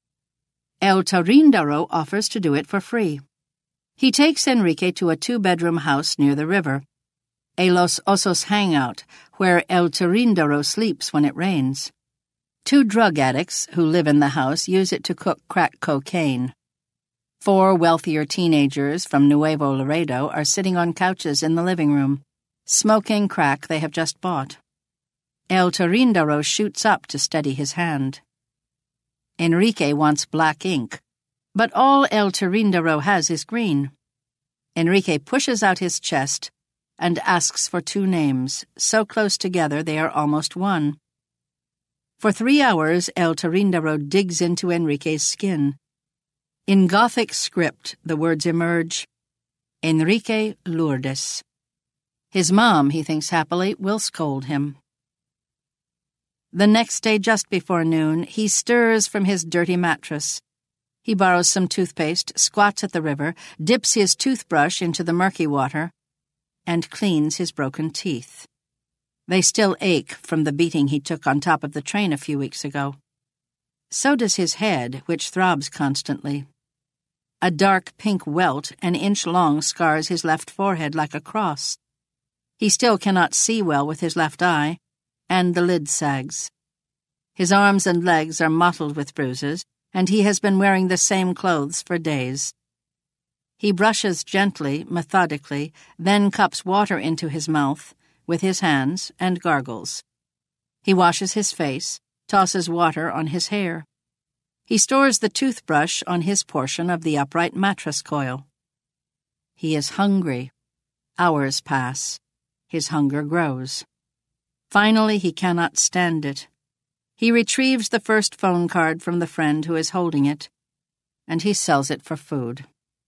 El Tarindaro offers to do it for free. He takes Enrique to a two-bedroom house near the river, a Los Osos hangout, where El Tarindaro sleeps when it rains. Two drug addicts who live in the house use it to cook crack cocaine. Four wealthier teenagers from Nuevo Laredo are sitting on couches in the living room, smoking crack they have just bought. El Tarindaro shoots up to steady his hand. Enrique wants black ink, but all El Tarindaro has is green. Enrique pushes out his chest and asks for two names, so close together they are almost one. For three hours, El Tarindaro digs into Enrique's skin. In Gothic script, the words emerge, Enrique Lourdes. His mom, he thinks happily, will scold him. The next day, just before noon, he stirs from his dirty mattress. He borrows some toothpaste, squats at the river, dips his toothbrush into the murky water, and cleans his broken teeth. They still ache from the beating he took on top of the train a few weeks ago. So does his head, which throbs constantly. A dark pink welt, an inch long, scars his left forehead like a cross. He still cannot see well with his left eye, and the lid sags. His arms and legs are mottled with bruises, and he has been wearing the same clothes for days. He brushes gently, methodically, then cups water into his mouth with his hands and gargles. He washes his face, tosses water on his hair. He stores the toothbrush on his portion of the upright mattress coil. He is hungry. Hours pass. His hunger grows. Finally, he cannot stand it. He retrieves the first phone card from the friend who is holding it, and he sells it for food.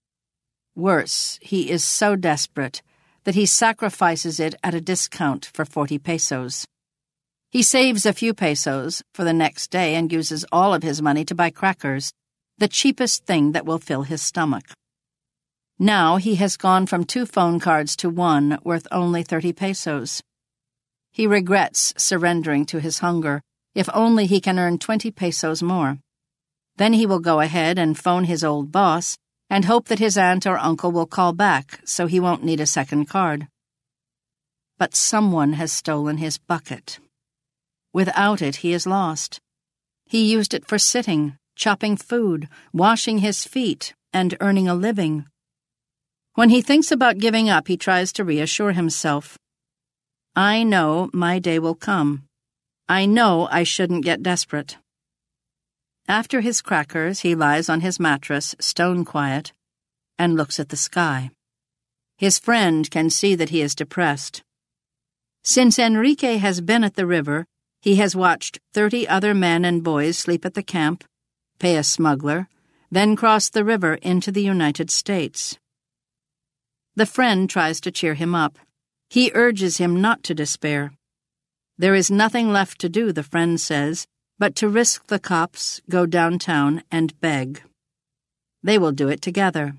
Worse, he is so desperate that he sacrifices it at a discount for forty pesos. He saves a few pesos for the next day and uses all of his money to buy crackers, the cheapest thing that will fill his stomach. Now he has gone from two phone cards to one worth only thirty pesos. He regrets surrendering to his hunger. If only he can earn twenty pesos more. Then he will go ahead and phone his old boss and hope that his aunt or uncle will call back so he won't need a second card. But someone has stolen his bucket. Without it, he is lost. He used it for sitting, chopping food, washing his feet, and earning a living. When he thinks about giving up, he tries to reassure himself. I know my day will come. I know I shouldn't get desperate. After his crackers, he lies on his mattress, stone quiet, and looks at the sky. His friend can see that he is depressed. Since Enrique has been at the river, he has watched thirty other men and boys sleep at the camp, pay a smuggler, then cross the river into the United States. The friend tries to cheer him up. He urges him not to despair. There is nothing left to do, the friend says, but to risk the cops, go downtown, and beg. They will do it together.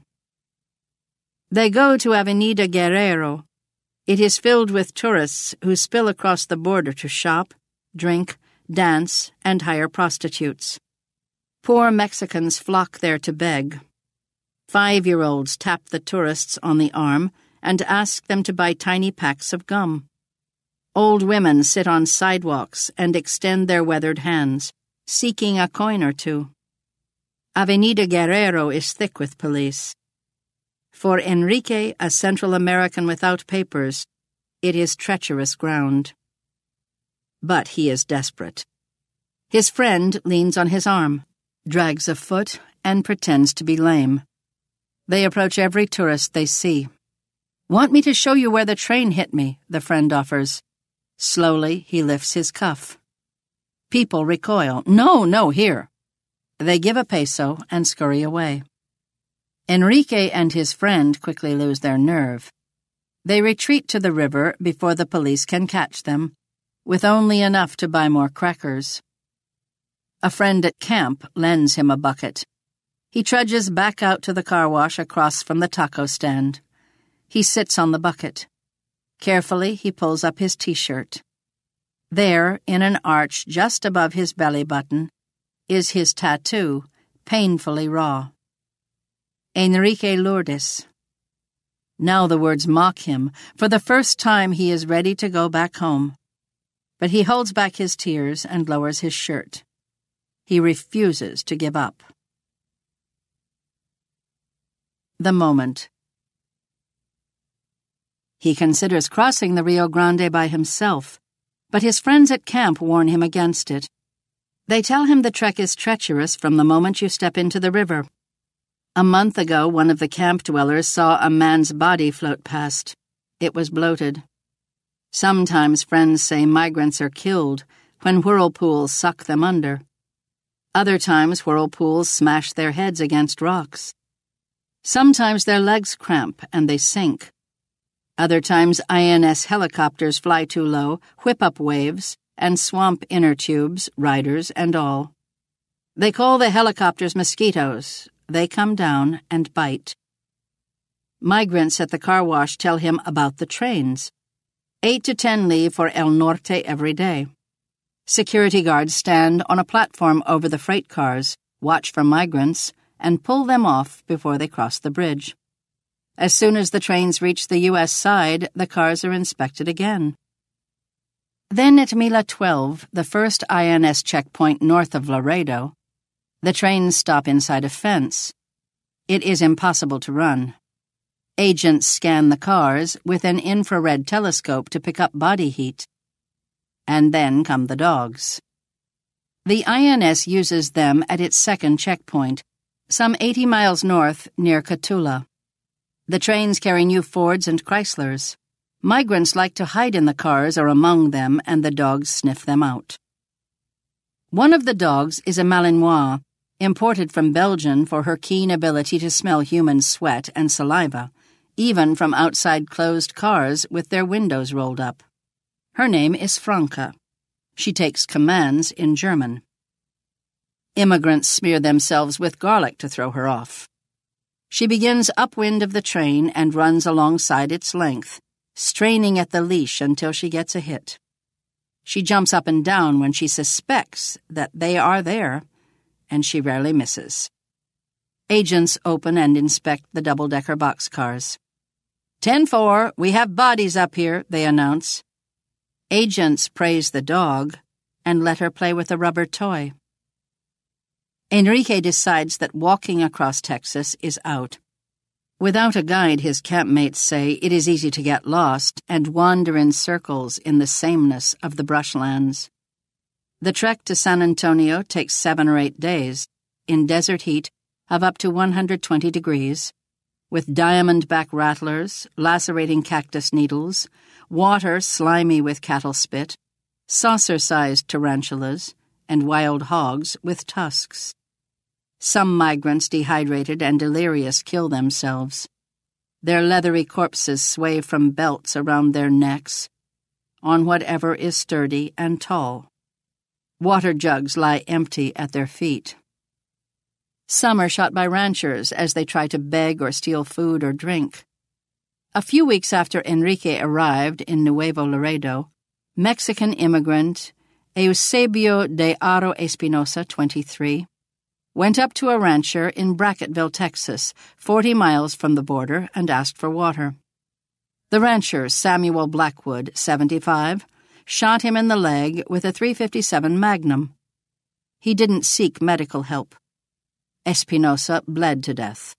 They go to Avenida Guerrero. It is filled with tourists who spill across the border to shop, drink, dance, and hire prostitutes. Poor Mexicans flock there to beg. Five-year-olds tap the tourists on the arm and ask them to buy tiny packs of gum. Old women sit on sidewalks and extend their weathered hands, seeking a coin or two. Avenida Guerrero is thick with police. For Enrique, a Central American without papers, it is treacherous ground. But he is desperate. His friend leans on his arm, drags a foot, and pretends to be lame. They approach every tourist they see. Want me to show you where the train hit me, the friend offers. Slowly, he lifts his cuff. People recoil. No, no, here. They give a peso and scurry away. Enrique and his friend quickly lose their nerve. They retreat to the river before the police can catch them, with only enough to buy more crackers. A friend at camp lends him a bucket. He trudges back out to the car wash across from the taco stand. He sits on the bucket. Carefully, he pulls up his t-shirt. There, in an arch just above his belly button, is his tattoo, painfully raw. Enrique Lourdes. Now the words mock him. For the first time he is ready to go back home. But he holds back his tears and lowers his shirt. He refuses to give up. The moment. He considers crossing the Rio Grande by himself, but his friends at camp warn him against it. They tell him the trek is treacherous from the moment you step into the river. A month ago, one of the camp dwellers saw a man's body float past. It was bloated. Sometimes friends say migrants are killed when whirlpools suck them under. Other times whirlpools smash their heads against rocks. Sometimes their legs cramp and they sink. Other times I N S helicopters fly too low, whip up waves, and swamp inner tubes, riders and all. They call the helicopters mosquitoes. They come down and bite. Migrants at the car wash tell him about the trains. Eight to ten leave for El Norte every day. Security guards stand on a platform over the freight cars, watch for migrants, and pull them off before they cross the bridge. As soon as the trains reach the U S side, the cars are inspected again. Then at Mila twelve, the first I N S checkpoint north of Laredo, the trains stop inside a fence. It is impossible to run. Agents scan the cars with an infrared telescope to pick up body heat. And then come the dogs. The I N S uses them at its second checkpoint, some eighty miles north near Cotulla. The trains carry new Fords and Chryslers. Migrants like to hide in the cars or among them, and the dogs sniff them out. One of the dogs is a Malinois, imported from Belgium for her keen ability to smell human sweat and saliva, even from outside closed cars with their windows rolled up. Her name is Franca. She takes commands in German. Immigrants smear themselves with garlic to throw her off. She begins upwind of the train and runs alongside its length, straining at the leash until she gets a hit. She jumps up and down when she suspects that they are there, and she rarely misses. Agents open and inspect the double-decker boxcars. ten four, we have bodies up here, they announce. Agents praise the dog and let her play with a rubber toy. Enrique decides that walking across Texas is out. Without a guide, his campmates say it is easy to get lost and wander in circles in the sameness of the brushlands. The trek to San Antonio takes seven or eight days, in desert heat of up to one hundred twenty degrees, with diamondback rattlers, lacerating cactus needles, water slimy with cattle spit, saucer-sized tarantulas, and wild hogs with tusks. Some migrants, dehydrated and delirious, kill themselves. Their leathery corpses sway from belts around their necks, on whatever is sturdy and tall. Water jugs lie empty at their feet. Some are shot by ranchers as they try to beg or steal food or drink. A few weeks after Enrique arrived in Nuevo Laredo, Mexican immigrant Eusebio de Aro Espinosa, twenty-three, went up to a rancher in Brackettville, Texas, forty miles from the border, and asked for water. The rancher, Samuel Blackwood, seventy-five, shot him in the leg with a three fifty-seven Magnum. He didn't seek medical help. Espinosa bled to death.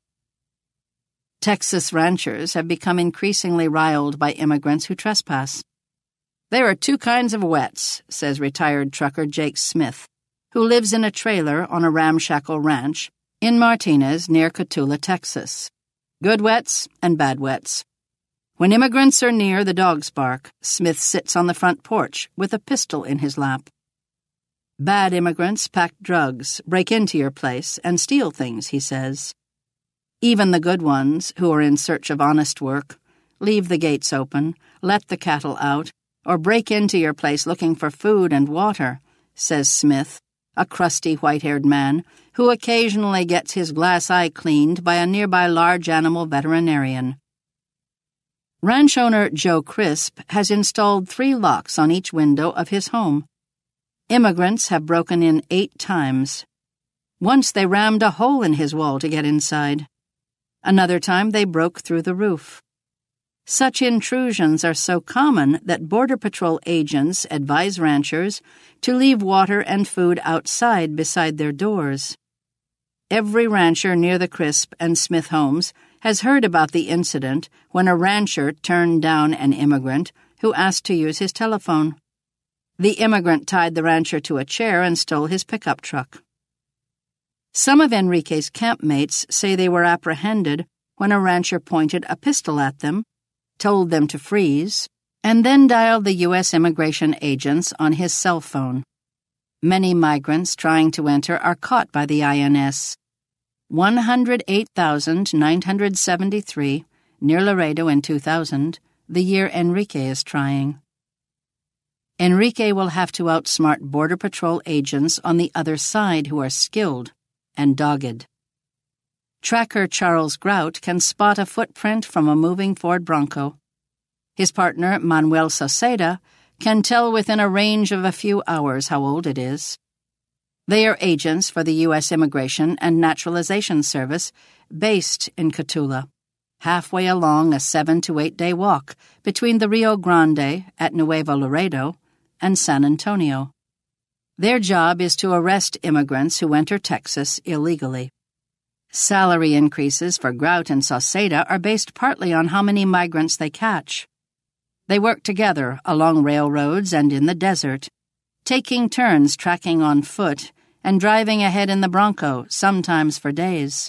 Texas ranchers have become increasingly riled by immigrants who trespass. There are two kinds of wets, says retired trucker Jake Smith, who lives in a trailer on a ramshackle ranch in Martinez near Cotulla, Texas. Good wets and bad wets. When immigrants are near, the dogs bark. Smith sits on the front porch with a pistol in his lap. Bad immigrants pack drugs, break into your place, and steal things, he says. Even the good ones, who are in search of honest work, leave the gates open, let the cattle out, or break into your place looking for food and water, says Smith, a crusty white-haired man who occasionally gets his glass eye cleaned by a nearby large animal veterinarian. Ranch owner Joe Crisp has installed three locks on each window of his home. Immigrants have broken in eight times. Once they rammed a hole in his wall to get inside. Another time they broke through the roof. Such intrusions are so common that Border Patrol agents advise ranchers to leave water and food outside beside their doors. Every rancher near the Crisp and Smith homes has heard about the incident when a rancher turned down an immigrant who asked to use his telephone. The immigrant tied the rancher to a chair and stole his pickup truck. Some of Enrique's campmates say they were apprehended when a rancher pointed a pistol at them, told them to freeze, and then dialed the U S immigration agents on his cell phone. Many migrants trying to enter are caught by the I N S. one hundred eight thousand nine hundred seventy-three, near Laredo in two thousand, the year Enrique is trying. Enrique will have to outsmart Border Patrol agents on the other side who are skilled and dogged. Tracker Charles Grout can spot a footprint from a moving Ford Bronco. His partner, Manuel Sauceda, can tell within a range of a few hours how old it is. They are agents for the U S Immigration and Naturalization Service based in Cotulla, halfway along a seven to eight day walk between the Rio Grande at Nuevo Laredo and San Antonio. Their job is to arrest immigrants who enter Texas illegally. Salary increases for Grout and Sauceda are based partly on how many migrants they catch. They work together along railroads and in the desert, taking turns tracking on foot and driving ahead in the Bronco, sometimes for days.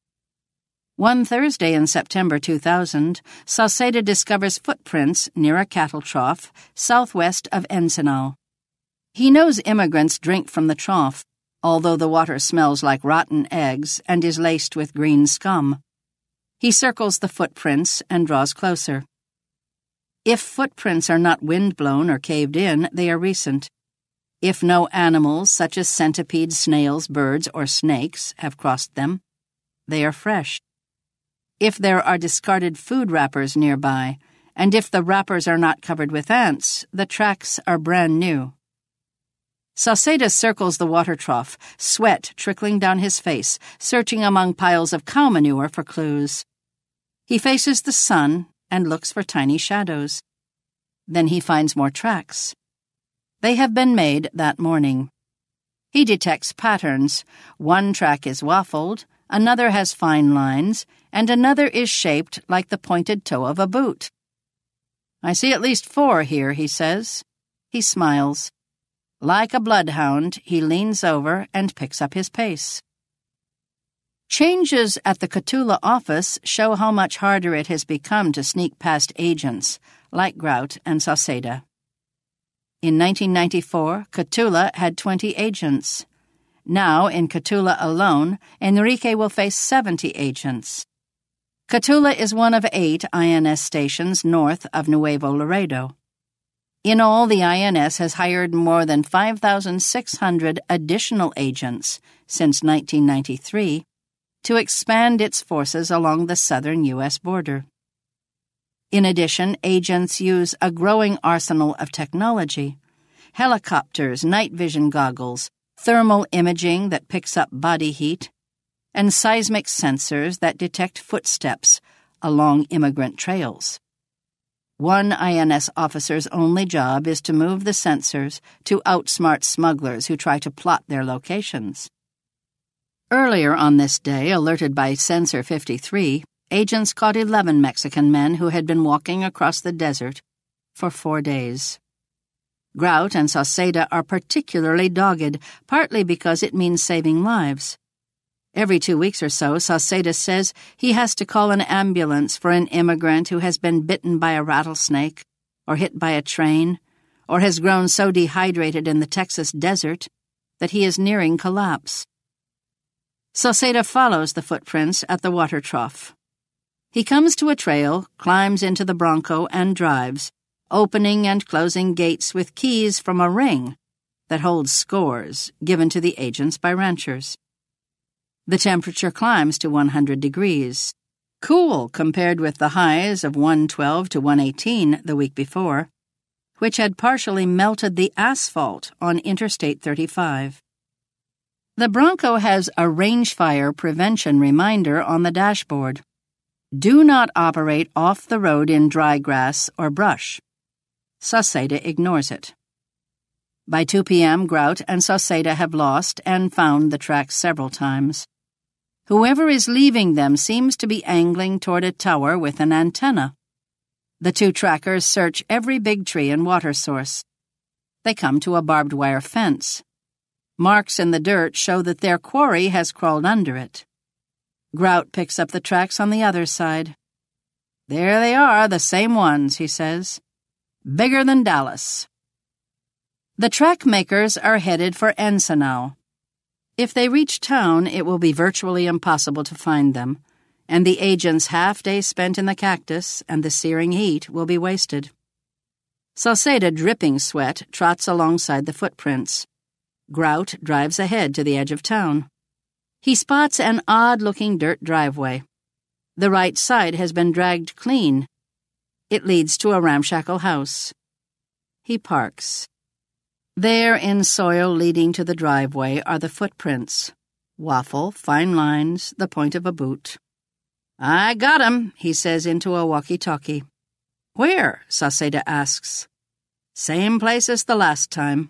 One Thursday in September two thousand, Sauceda discovers footprints near a cattle trough southwest of Ensenal. He knows immigrants drink from the trough, although the water smells like rotten eggs and is laced with green scum. He circles the footprints and draws closer. If footprints are not wind-blown or caved in, they are recent. If no animals such as centipedes, snails, birds, or snakes have crossed them, they are fresh. If there are discarded food wrappers nearby, and if the wrappers are not covered with ants, the tracks are brand new. Sauceda circles the water trough, sweat trickling down his face, searching among piles of cow manure for clues. He faces the sun and looks for tiny shadows. Then he finds more tracks. They have been made that morning. He detects patterns. One track is waffled, another has fine lines, and another is shaped like the pointed toe of a boot. "I see at least four here," he says. He smiles. Like a bloodhound, he leans over and picks up his pace. Changes at the Cotulla office show how much harder it has become to sneak past agents, like Grout and Sauceda. In nineteen ninety-four, Cotulla had twenty agents. Now, in Cotulla alone, Enrique will face seventy agents. Cotulla is one of eight I N S stations north of Nuevo Laredo. In all, the I N S has hired more than five thousand six hundred additional agents since nineteen ninety-three to expand its forces along the southern U S border. In addition, agents use a growing arsenal of technology: helicopters, night vision goggles, thermal imaging that picks up body heat, and seismic sensors that detect footsteps along immigrant trails. One I N S officer's only job is to move the sensors to outsmart smugglers who try to plot their locations. Earlier on this day, alerted by Sensor fifty-three, agents caught eleven Mexican men who had been walking across the desert for four days. Grout and Sauceda are particularly dogged, partly because it means saving lives. Every two weeks or so, Sauceda says he has to call an ambulance for an immigrant who has been bitten by a rattlesnake, or hit by a train, or has grown so dehydrated in the Texas desert that he is nearing collapse. Sauceda follows the footprints at the water trough. He comes to a trail, climbs into the Bronco, and drives, opening and closing gates with keys from a ring that holds scores given to the agents by ranchers. The temperature climbs to one hundred degrees, cool compared with the highs of one twelve to one eighteen the week before, which had partially melted the asphalt on Interstate thirty-five. The Bronco has a range fire prevention reminder on the dashboard. Do not operate off the road in dry grass or brush. Sauceda ignores it. By two p.m., Grout and Sauceda have lost and found the tracks several times. Whoever is leaving them seems to be angling toward a tower with an antenna. The two trackers search every big tree and water source. They come to a barbed wire fence. Marks in the dirt show that their quarry has crawled under it. Grout picks up the tracks on the other side. There they are, the same ones, he says. Bigger than Dallas. The track makers are headed for Ensenal. If they reach town, it will be virtually impossible to find them, and the agent's half-day spent in the cactus and the searing heat will be wasted. Sauceda, dripping sweat, trots alongside the footprints. Grout drives ahead to the edge of town. He spots an odd-looking dirt driveway. The right side has been dragged clean. It leads to a ramshackle house. He parks. There, in soil leading to the driveway, are the footprints. Waffle, fine lines, the point of a boot. "I got him," he says into a walkie-talkie. "Where?" Sauceda asks. "Same place as the last time."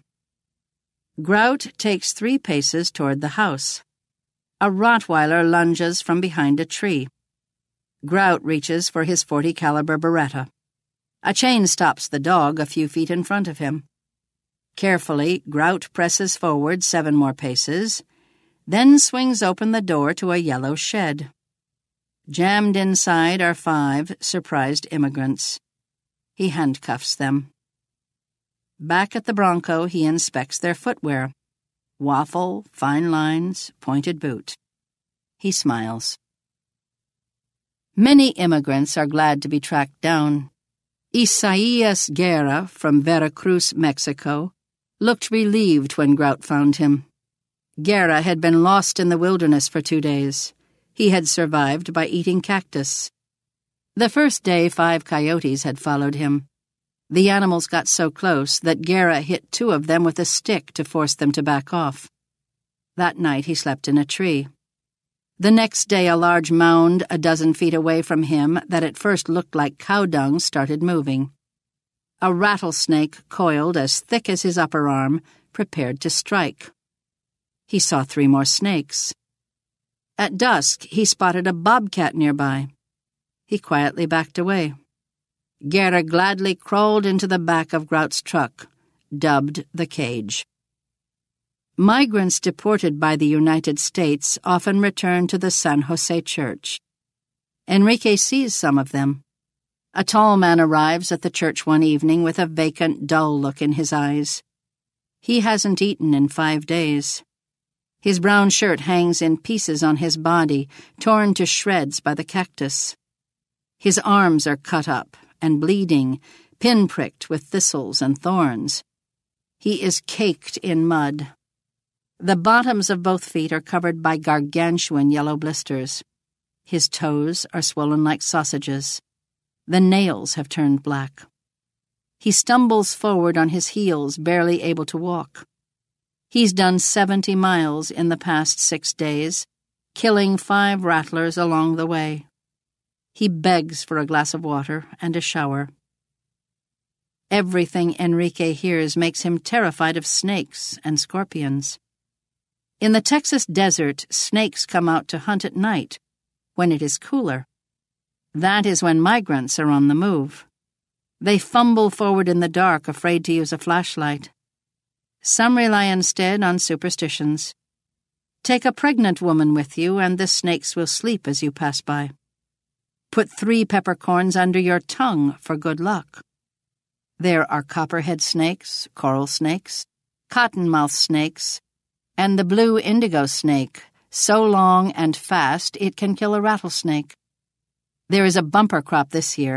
Grout takes three paces toward the house. A Rottweiler lunges from behind a tree. Grout reaches for his forty caliber Beretta. A chain stops the dog a few feet in front of him. Carefully, Grout presses forward seven more paces, then swings open the door to a yellow shed. Jammed inside are five surprised immigrants. He handcuffs them. Back at the Bronco, he inspects their footwear. Waffle, fine lines, pointed boot. He smiles. Many immigrants are glad to be tracked down. Isaias Guerra from Veracruz, Mexico, looked relieved when Grout found him. Guerra had been lost in the wilderness for two days. He had survived by eating cactus. The first day, five coyotes had followed him. The animals got so close that Guerra hit two of them with a stick to force them to back off. That night he slept in a tree. The next day a large mound a dozen feet away from him that at first looked like cow dung started moving. A rattlesnake coiled as thick as his upper arm, prepared to strike. He saw three more snakes. At dusk he spotted a bobcat nearby. He quietly backed away. Guerra gladly crawled into the back of Grout's truck, dubbed the Cage. Migrants deported by the United States often return to the San Jose Church. Enrique sees some of them. A tall man arrives at the church one evening with a vacant, dull look in his eyes. He hasn't eaten in five days. His brown shirt hangs in pieces on his body, torn to shreds by the cactus. His arms are cut up and bleeding, pinpricked with thistles and thorns. He is caked in mud. The bottoms of both feet are covered by gargantuan yellow blisters. His toes are swollen like sausages. The nails have turned black. He stumbles forward on his heels, barely able to walk. He's done seventy miles in the past six days, killing five rattlers along the way. He begs for a glass of water and a shower. Everything Enrique hears makes him terrified of snakes and scorpions. In the Texas desert, snakes come out to hunt at night, when it is cooler. That is when migrants are on the move. They fumble forward in the dark, afraid to use a flashlight. Some rely instead on superstitions. Take a pregnant woman with you, and the snakes will sleep as you pass by. Put three peppercorns under your tongue for good luck. There are copperhead snakes, coral snakes, cottonmouth snakes, and the blue indigo snake, so long and fast it can kill a rattlesnake. There is a bumper crop this year,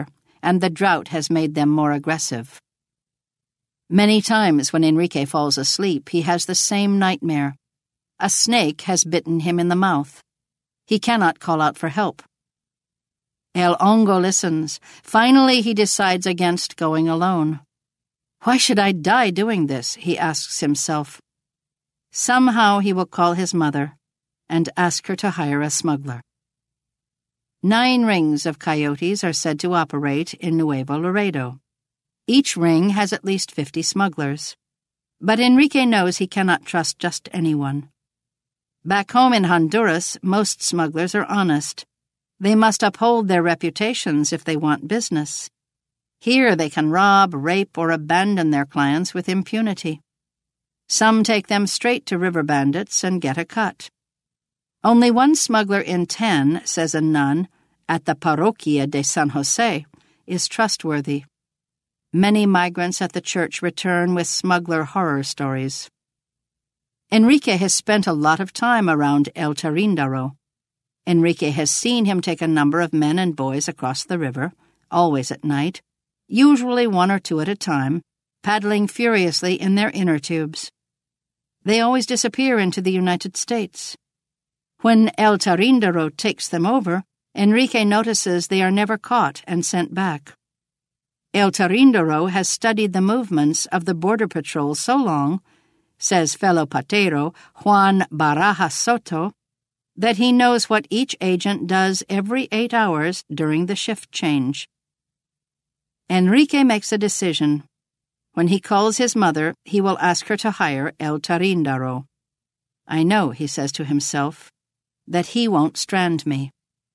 and the drought has made them more aggressive. Many times when Enrique falls asleep, he has the same nightmare. A snake has bitten him in the mouth. He cannot call out for help. El Hongo listens. Finally, he decides against going alone. Why should I die doing this? He asks himself. Somehow he will call his mother and ask her to hire a smuggler. Nine rings of coyotes are said to operate in Nuevo Laredo. Each ring has at least fifty smugglers. But Enrique knows he cannot trust just anyone. Back home in Honduras, most smugglers are honest. They must uphold their reputations if they want business. Here they can rob, rape, or abandon their clients with impunity. Some take them straight to river bandits and get a cut. Only one smuggler in ten, says a nun, at the Parroquia de San Jose, is trustworthy. Many migrants at the church return with smuggler horror stories. Enrique has spent a lot of time around El Tarindaro. Enrique has seen him take a number of men and boys across the river, always at night, usually one or two at a time, paddling furiously in their inner tubes. They always disappear into the United States. When El Tarindaro takes them over, Enrique notices they are never caught and sent back. El Tarindaro has studied the movements of the Border Patrol so long, says fellow patero Juan Barajas Soto, that he knows what each agent does every eight hours during the shift change. Enrique makes a decision. When he calls his mother, he will ask her to hire El Tarindaro. I know, he says to himself, that he won't strand me.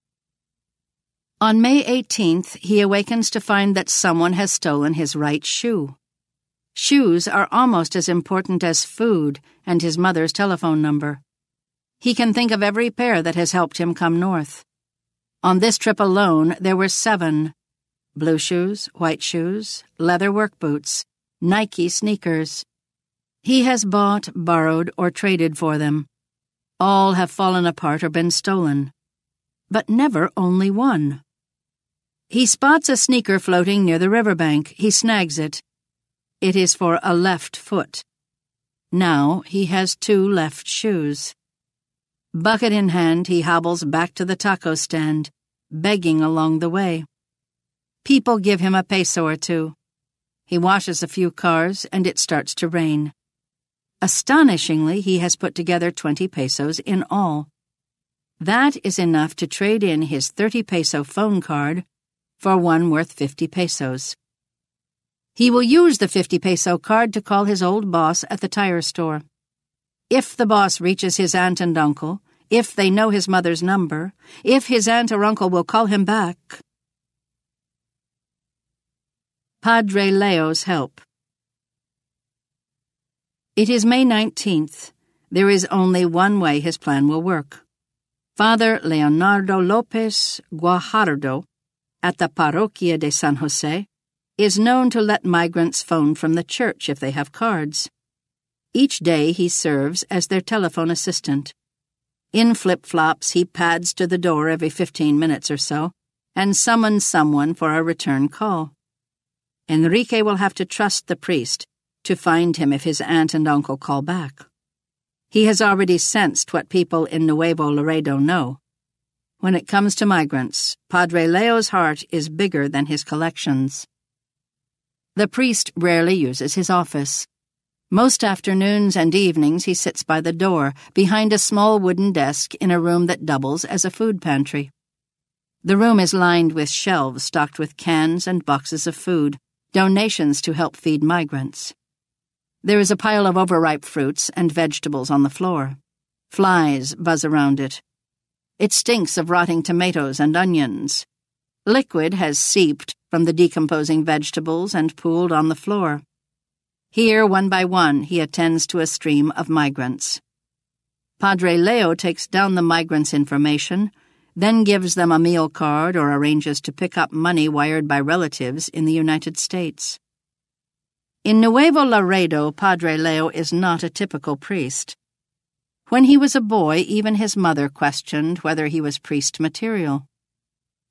On May eighteenth, he awakens to find that someone has stolen his right shoe. Shoes are almost as important as food and his mother's telephone number. He can think of every pair that has helped him come north. On this trip alone, there were seven. Blue shoes, white shoes, leather work boots, Nike sneakers. He has bought, borrowed, or traded for them. All have fallen apart or been stolen. But never only one. He spots a sneaker floating near the riverbank. He snags it. It is for a left foot. Now he has two left shoes. Bucket in hand, he hobbles back to the taco stand, begging along the way. People give him a peso or two. He washes a few cars, and it starts to rain. Astonishingly, he has put together twenty pesos in all. That is enough to trade in his thirty peso phone card for one worth fifty pesos. He will use the fifty peso card to call his old boss at the tire store. If the boss reaches his aunt and uncle, if they know his mother's number, if his aunt or uncle will call him back. Padre Leo's help. It is May nineteenth. There is only one way his plan will work. Father Leonardo Lopez Guajardo, at the Parroquia de San Jose, is known to let migrants phone from the church if they have cards. Each day he serves as their telephone assistant. In flip-flops, he pads to the door every fifteen minutes or so and summons someone for a return call. Enrique will have to trust the priest to find him if his aunt and uncle call back. He has already sensed what people in Nuevo Laredo know. When it comes to migrants, Padre Leo's heart is bigger than his collections. The priest rarely uses his office. Most afternoons and evenings he sits by the door, behind a small wooden desk in a room that doubles as a food pantry. The room is lined with shelves stocked with cans and boxes of food, donations to help feed migrants. There is a pile of overripe fruits and vegetables on the floor. Flies buzz around it. It stinks of rotting tomatoes and onions. Liquid has seeped from the decomposing vegetables and pooled on the floor. Here, one by one, he attends to a stream of migrants. Padre Leo takes down the migrants' information, then gives them a meal card or arranges to pick up money wired by relatives in the United States. In Nuevo Laredo, Padre Leo is not a typical priest. When he was a boy, even his mother questioned whether he was priest material.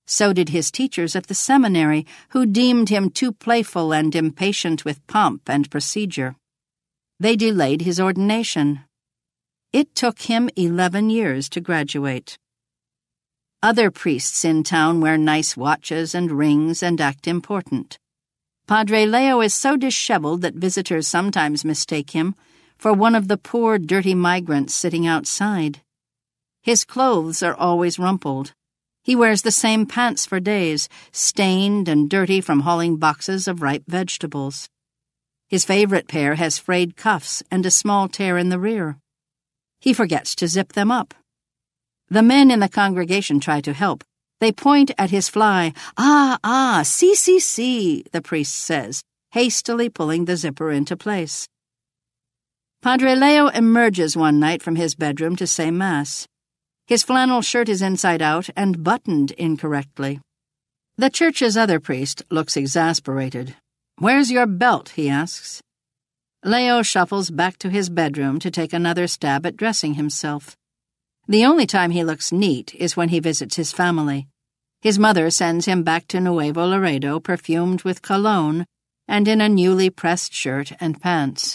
So did his teachers at the seminary, who deemed him too playful and impatient with pomp and procedure. They delayed his ordination. It took him eleven years to graduate. Other priests in town wear nice watches and rings and act important. Padre Leo is so disheveled that visitors sometimes mistake him for one of the poor, dirty migrants sitting outside. His clothes are always rumpled. He wears the same pants for days, stained and dirty from hauling boxes of ripe vegetables. His favorite pair has frayed cuffs and a small tear in the rear. He forgets to zip them up. The men in the congregation try to help. They point at his fly. Ah, ah, see, see, see, the priest says, hastily pulling the zipper into place. Padre Leo emerges one night from his bedroom to say Mass. His flannel shirt is inside out and buttoned incorrectly. The church's other priest looks exasperated. "Where's your belt?" he asks. Leo shuffles back to his bedroom to take another stab at dressing himself. The only time he looks neat is when he visits his family. His mother sends him back to Nuevo Laredo perfumed with cologne and in a newly pressed shirt and pants.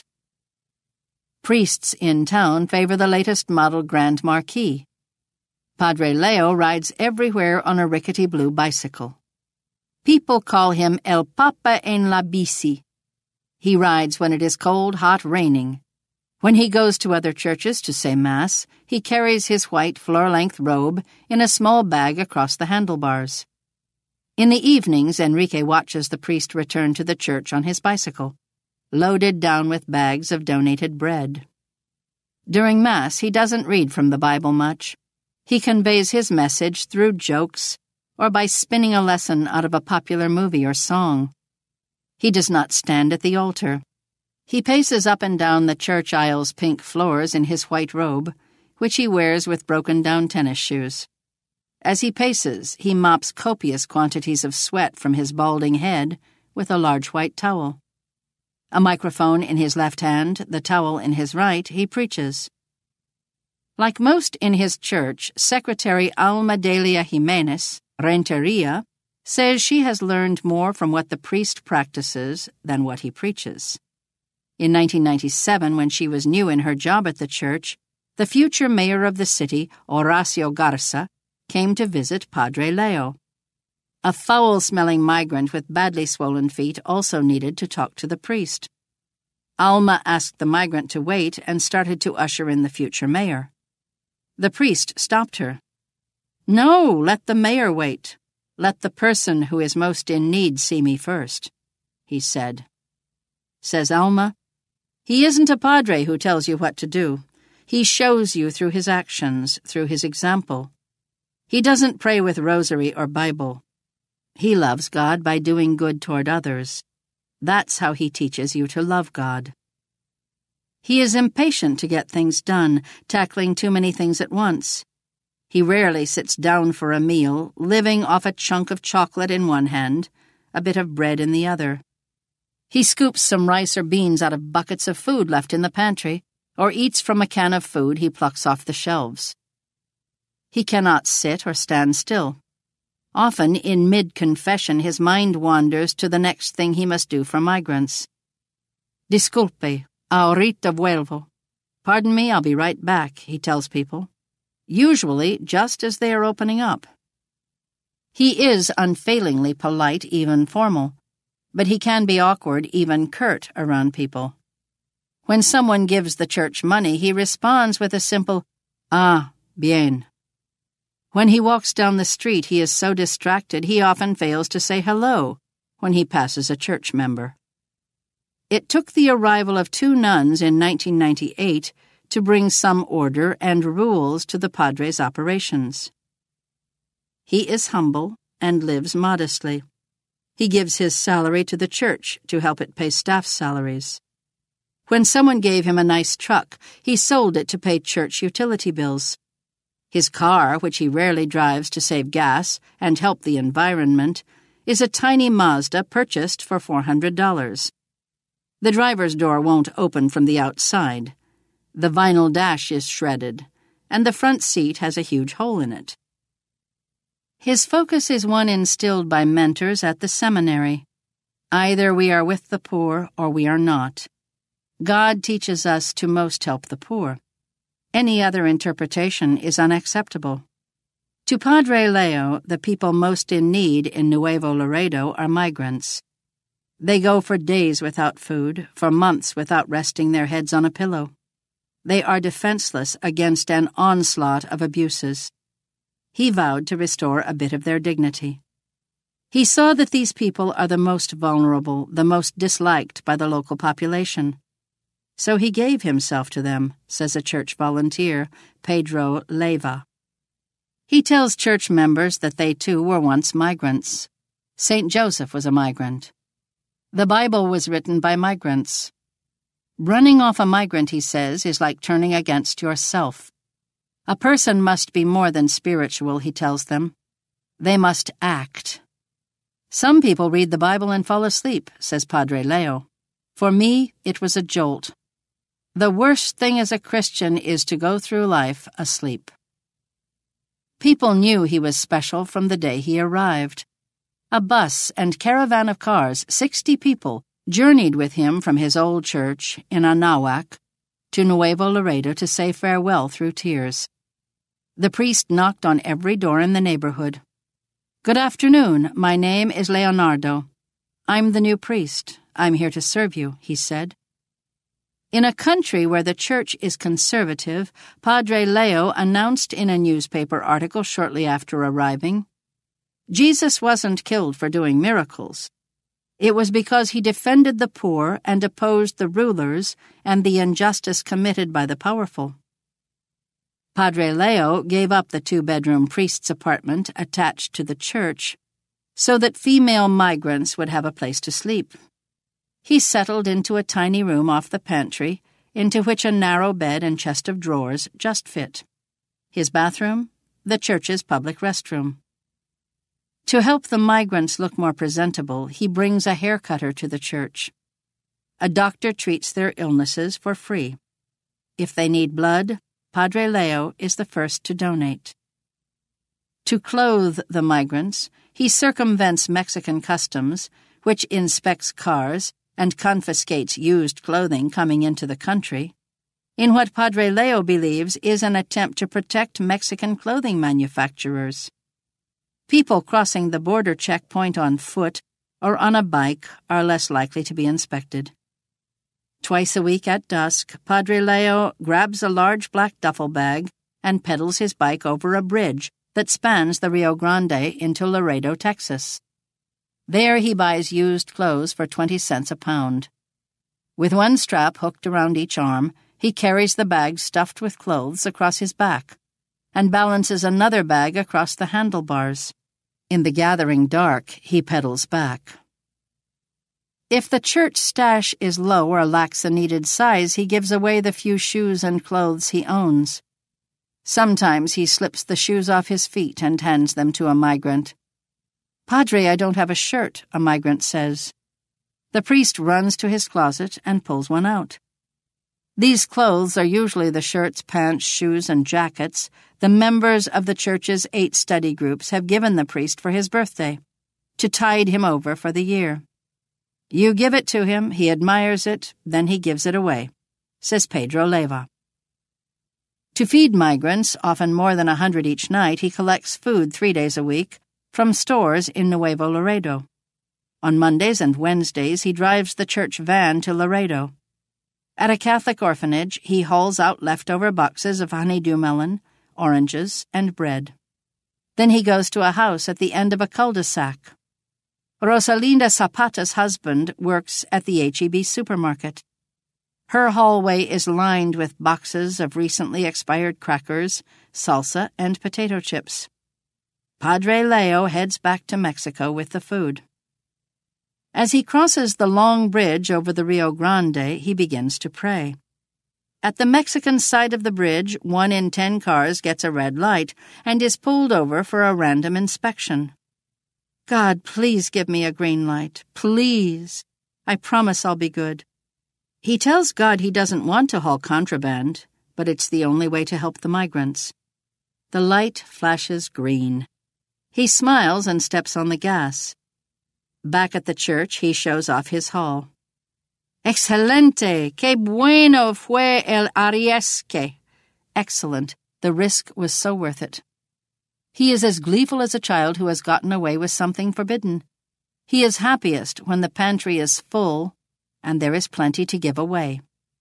Priests in town favor the latest model Grand Marquis. Padre Leo rides everywhere on a rickety blue bicycle. People call him El Papa en la Bici. He rides when it is cold, hot, raining. When he goes to other churches to say Mass, he carries his white floor-length robe in a small bag across the handlebars. In the evenings, Enrique watches the priest return to the church on his bicycle, loaded down with bags of donated bread. During Mass, he doesn't read from the Bible much. He conveys his message through jokes or by spinning a lesson out of a popular movie or song. He does not stand at the altar. He paces up and down the church aisle's pink floors in his white robe, which he wears with broken-down tennis shoes. As he paces, he mops copious quantities of sweat from his balding head with a large white towel. A microphone in his left hand, the towel in his right, he preaches. Like most in his church, Secretary Alma Delia Jimenez, Renteria, says she has learned more from what the priest practices than what he preaches. In nineteen ninety-seven, when she was new in her job at the church, the future mayor of the city, Horacio Garza, came to visit Padre Leo. A foul-smelling migrant with badly swollen feet also needed to talk to the priest. Alma asked the migrant to wait and started to usher in the future mayor. The priest stopped her. "No, let the mayor wait. Let the person who is most in need see me first," he said. Says Alma, "He isn't a padre who tells you what to do. He shows you through his actions, through his example. He doesn't pray with rosary or Bible. He loves God by doing good toward others. That's how he teaches you to love God. He is impatient to get things done, tackling too many things at once. He rarely sits down for a meal, living off a chunk of chocolate in one hand, a bit of bread in the other. He scoops some rice or beans out of buckets of food left in the pantry, or eats from a can of food he plucks off the shelves. He cannot sit or stand still. Often, in mid-confession, his mind wanders to the next thing he must do for migrants. Disculpe, ahorita vuelvo. Pardon me, I'll be right back, he tells people, usually just as they are opening up. He is unfailingly polite, even formal, but he can be awkward, even curt, around people. When someone gives the church money, he responds with a simple, "Ah, bien." When he walks down the street, he is so distracted he often fails to say hello when he passes a church member. It took the arrival of two nuns in nineteen ninety-eight to bring some order and rules to the Padre's operations. He is humble and lives modestly. He gives his salary to the church to help it pay staff salaries. When someone gave him a nice truck, he sold it to pay church utility bills. His car, which he rarely drives to save gas and help the environment, is a tiny Mazda purchased for four hundred dollars. The driver's door won't open from the outside. The vinyl dash is shredded, and the front seat has a huge hole in it. His focus is one instilled by mentors at the seminary. Either we are with the poor or we are not. God teaches us to most help the poor. Any other interpretation is unacceptable. To Padre Leo, the people most in need in Nuevo Laredo are migrants. They go for days without food, for months without resting their heads on a pillow. They are defenseless against an onslaught of abuses. He vowed to restore a bit of their dignity. He saw that these people are the most vulnerable, the most disliked by the local population. So he gave himself to them, says a church volunteer, Pedro Leyva. He tells church members that they too were once migrants. Saint Joseph was a migrant. The Bible was written by migrants. Running off a migrant, he says, is like turning against yourself. A person must be more than spiritual, he tells them. They must act. Some people read the Bible and fall asleep, says Padre Leo. For me, it was a jolt. The worst thing as a Christian is to go through life asleep. People knew he was special from the day he arrived. A bus and caravan of cars, sixty people, journeyed with him from his old church in Anahuac to Nuevo Laredo to say farewell through tears. The priest knocked on every door in the neighborhood. "Good afternoon, my name is Leonardo. I'm the new priest. I'm here to serve you," he said. In a country where the church is conservative, Padre Leo announced in a newspaper article shortly after arriving, Jesus wasn't killed for doing miracles. It was because he defended the poor and opposed the rulers and the injustice committed by the powerful. Padre Leo gave up the two-bedroom priest's apartment attached to the church so that female migrants would have a place to sleep. He settled into a tiny room off the pantry, into which a narrow bed and chest of drawers just fit. His bathroom, the church's public restroom. To help the migrants look more presentable, he brings a hair cutter to the church. A doctor treats their illnesses for free. If they need blood, Padre Leo is the first to donate. To clothe the migrants, he circumvents Mexican customs, which inspects cars and confiscates used clothing coming into the country, in what Padre Leo believes is an attempt to protect Mexican clothing manufacturers. People crossing the border checkpoint on foot or on a bike are less likely to be inspected. Twice a week at dusk, Padre Leo grabs a large black duffel bag and pedals his bike over a bridge that spans the Rio Grande into Laredo, Texas. There he buys used clothes for twenty cents a pound. With one strap hooked around each arm, he carries the bag stuffed with clothes across his back and balances another bag across the handlebars. In the gathering dark, he pedals back. If the church stash is low or lacks the needed size, he gives away the few shoes and clothes he owns. Sometimes he slips the shoes off his feet and hands them to a migrant. "Padre, I don't have a shirt," a migrant says. The priest runs to his closet and pulls one out. These clothes are usually the shirts, pants, shoes, and jackets the members of the church's eight study groups have given the priest for his birthday, to tide him over for the year. You give it to him, he admires it, then he gives it away, says Pedro Leyva. To feed migrants, often more than a hundred each night, he collects food three days a week from stores in Nuevo Laredo. On Mondays and Wednesdays, he drives the church van to Laredo. At a Catholic orphanage, he hauls out leftover boxes of honeydew melon, oranges, and bread. Then he goes to a house at the end of a cul-de-sac. Rosalinda Zapata's husband works at the H E B supermarket. Her hallway is lined with boxes of recently expired crackers, salsa, and potato chips. Padre Leo heads back to Mexico with the food. As he crosses the long bridge over the Rio Grande, he begins to pray. At the Mexican side of the bridge, one in ten cars gets a red light and is pulled over for a random inspection. God, please give me a green light. Please. I promise I'll be good. He tells God he doesn't want to haul contraband, but it's the only way to help the migrants. The light flashes green. He smiles and steps on the gas. Back at the church, he shows off his haul. Excelente! Que bueno fue el arriesgue! Excellent. The risk was so worth it. He is as gleeful as a child who has gotten away with something forbidden. He is happiest when the pantry is full and there is plenty to give away.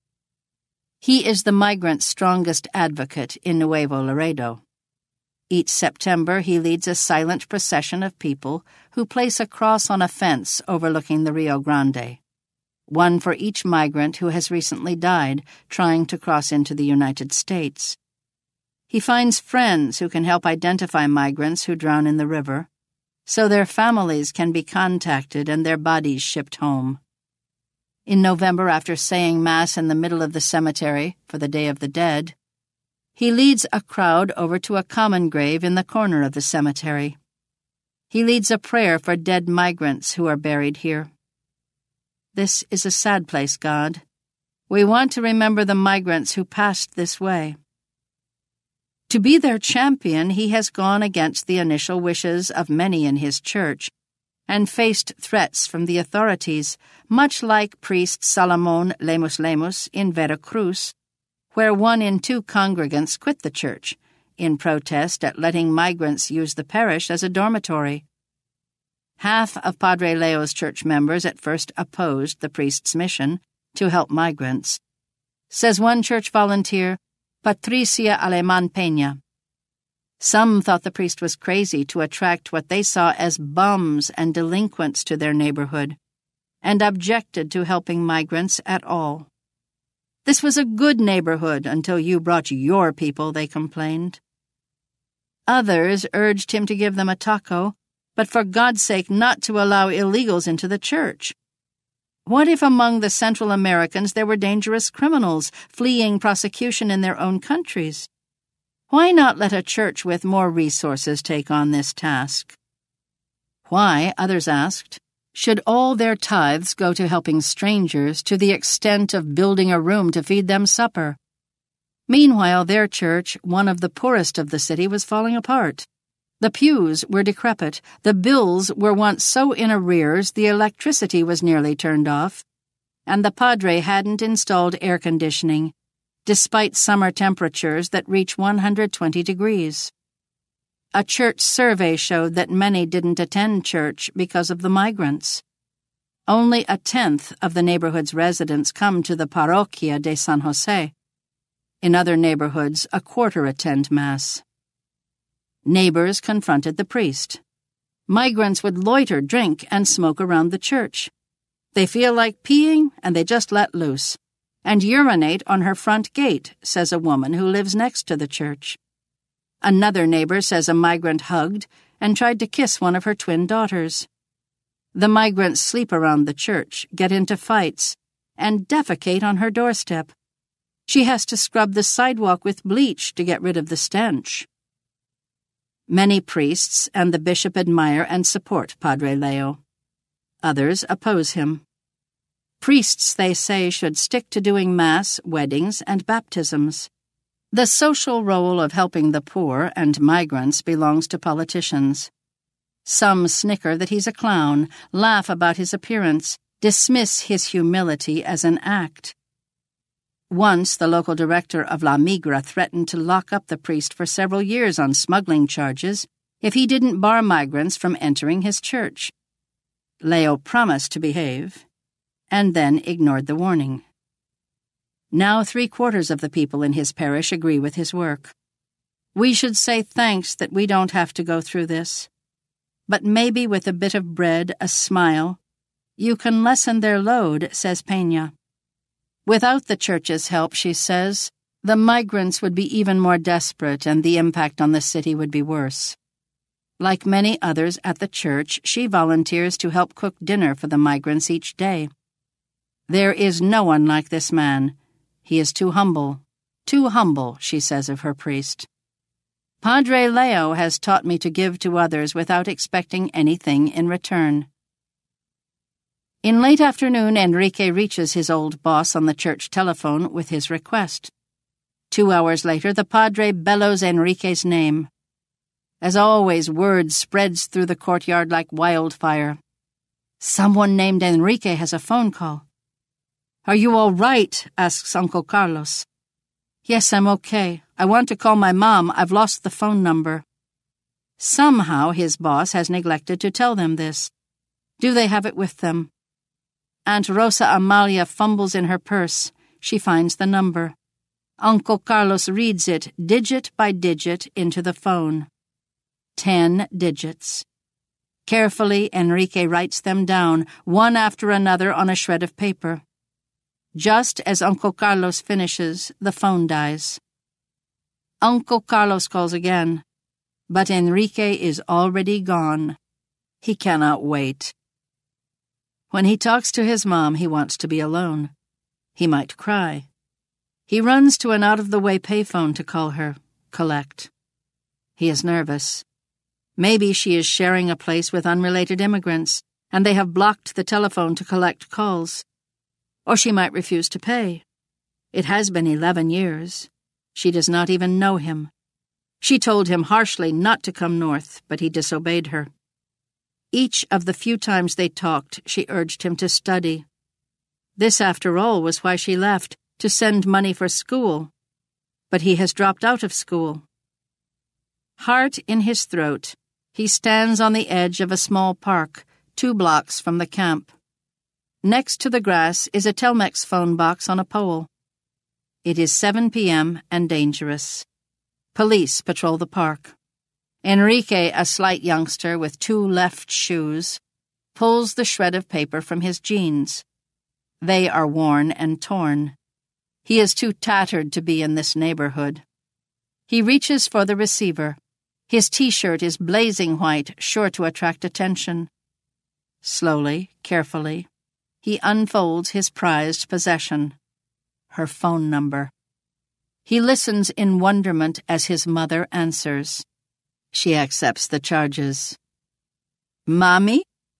He is the migrant's strongest advocate in Nuevo Laredo. Each September he leads a silent procession of people who place a cross on a fence overlooking the Rio Grande, one for each migrant who has recently died trying to cross into the United States. He finds friends who can help identify migrants who drown in the river, so their families can be contacted and their bodies shipped home. In November, after saying Mass in the middle of the cemetery for the Day of the Dead, he leads a crowd over to a common grave in the corner of the cemetery. He leads a prayer for dead migrants who are buried here. This is a sad place, God. We want to remember the migrants who passed this way. To be their champion, he has gone against the initial wishes of many in his church and faced threats from the authorities, much like priest Salomón Lemus Lemus in Veracruz, where one in two congregants quit the church in protest at letting migrants use the parish as a dormitory. Half of Padre Leo's church members at first opposed the priest's mission to help migrants. Says one church volunteer, Patricia Alemán Peña. Some thought the priest was crazy to attract what they saw as bums and delinquents to their neighborhood, and objected to helping migrants at all. This was a good neighborhood until you brought your people, they complained. Others urged him to give them a taco, but for God's sake not to allow illegals into the church. What if among the Central Americans there were dangerous criminals fleeing prosecution in their own countries? Why not let a church with more resources take on this task? Why, others asked, should all their tithes go to helping strangers to the extent of building a room to feed them supper? Meanwhile, their church, one of the poorest of the city, was falling apart. The pews were decrepit, the bills were once so in arrears the electricity was nearly turned off, and the padre hadn't installed air conditioning, despite summer temperatures that reach one hundred twenty degrees. A church survey showed that many didn't attend church because of the migrants. Only a tenth of the neighborhood's residents come to the Parroquia de San Jose. In other neighborhoods, a quarter attend Mass. Neighbors confronted the priest. Migrants would loiter, drink, and smoke around the church. They feel like peeing, and they just let loose, and urinate on her front gate, says a woman who lives next to the church. Another neighbor says a migrant hugged and tried to kiss one of her twin daughters. The migrants sleep around the church, get into fights, and defecate on her doorstep. She has to scrub the sidewalk with bleach to get rid of the stench. Many priests and the bishop admire and support Padre Leo. Others oppose him. Priests, they say, should stick to doing Mass, weddings, and baptisms. The social role of helping the poor and migrants belongs to politicians. Some snicker that he's a clown, laugh about his appearance, dismiss his humility as an act. Once, the local director of La Migra threatened to lock up the priest for several years on smuggling charges if he didn't bar migrants from entering his church. Leo promised to behave, and then ignored the warning. Now three-quarters of the people in his parish agree with his work. We should say thanks that we don't have to go through this. But maybe with a bit of bread, a smile, you can lessen their load, says Peña. Without the church's help, she says, the migrants would be even more desperate and the impact on the city would be worse. Like many others at the church, she volunteers to help cook dinner for the migrants each day. There is no one like this man. He is too humble, too humble, she says of her priest. Padre Leo has taught me to give to others without expecting anything in return. In late afternoon, Enrique reaches his old boss on the church telephone with his request. Two hours later, the padre bellows Enrique's name. As always, word spreads through the courtyard like wildfire. Someone named Enrique has a phone call. "Are you all right?" asks Uncle Carlos. "Yes, I'm okay. I want to call my mom. I've lost the phone number." Somehow his boss has neglected to tell them this. Do they have it with them? Aunt Rosa Amalia fumbles in her purse. She finds the number. Uncle Carlos reads it, digit by digit, into the phone. Ten digits. Carefully, Enrique writes them down, one after another on a shred of paper. Just as Uncle Carlos finishes, the phone dies. Uncle Carlos calls again, but Enrique is already gone. He cannot wait. When he talks to his mom, he wants to be alone. He might cry. He runs to an out-of-the-way payphone to call her, collect. He is nervous. Maybe she is sharing a place with unrelated immigrants, and they have blocked the telephone to collect calls. Or she might refuse to pay. It has been eleven years. She does not even know him. She told him harshly not to come north, but he disobeyed her. Each of the few times they talked, she urged him to study. This, after all, was why she left, to send money for school. But he has dropped out of school. Heart in his throat, he stands on the edge of a small park, two blocks from the camp. Next to the grass is a Telmex phone box on a pole. It is seven p.m. and dangerous. Police patrol the park. Enrique, a slight youngster with two left shoes, pulls the shred of paper from his jeans. They are worn and torn. He is too tattered to be in this neighborhood. He reaches for the receiver. His T-shirt is blazing white, sure to attract attention. Slowly, carefully, he unfolds his prized possession, her phone number. He listens in wonderment as his mother answers. She accepts the charges. "Mommy?"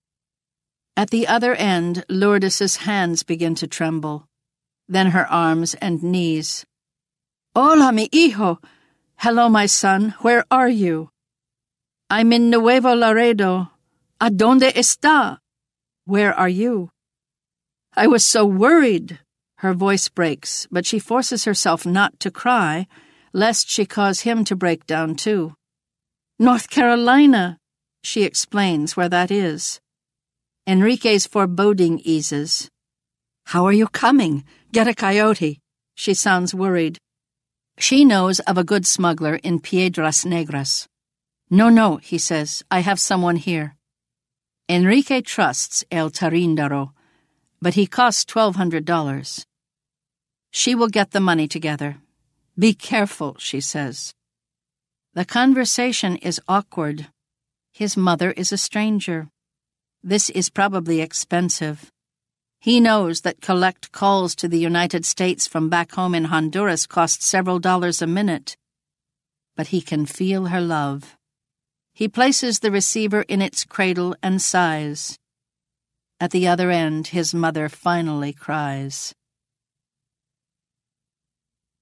At the other end, Lourdes's hands begin to tremble, then her arms and knees. "Hola, mi hijo. Hello, my son. Where are you?" "I'm in Nuevo Laredo. ¿A dónde está?" "Where are you?" "I was so worried." Her voice breaks, but she forces herself not to cry, lest she cause him to break down too. "North Carolina." She explains where that is. Enrique's foreboding eases. "How are you coming? Get a coyote." She sounds worried. She knows of a good smuggler in Piedras Negras. "No, no," he says, "I have someone here." Enrique trusts El Tarindaro, but he costs twelve hundred dollars. She will get the money together. "Be careful," she says. The conversation is awkward. His mother is a stranger. This is probably expensive. He knows that collect calls to the United States from back home in Honduras cost several dollars a minute. But he can feel her love. He places the receiver in its cradle and sighs. At the other end, his mother finally cries.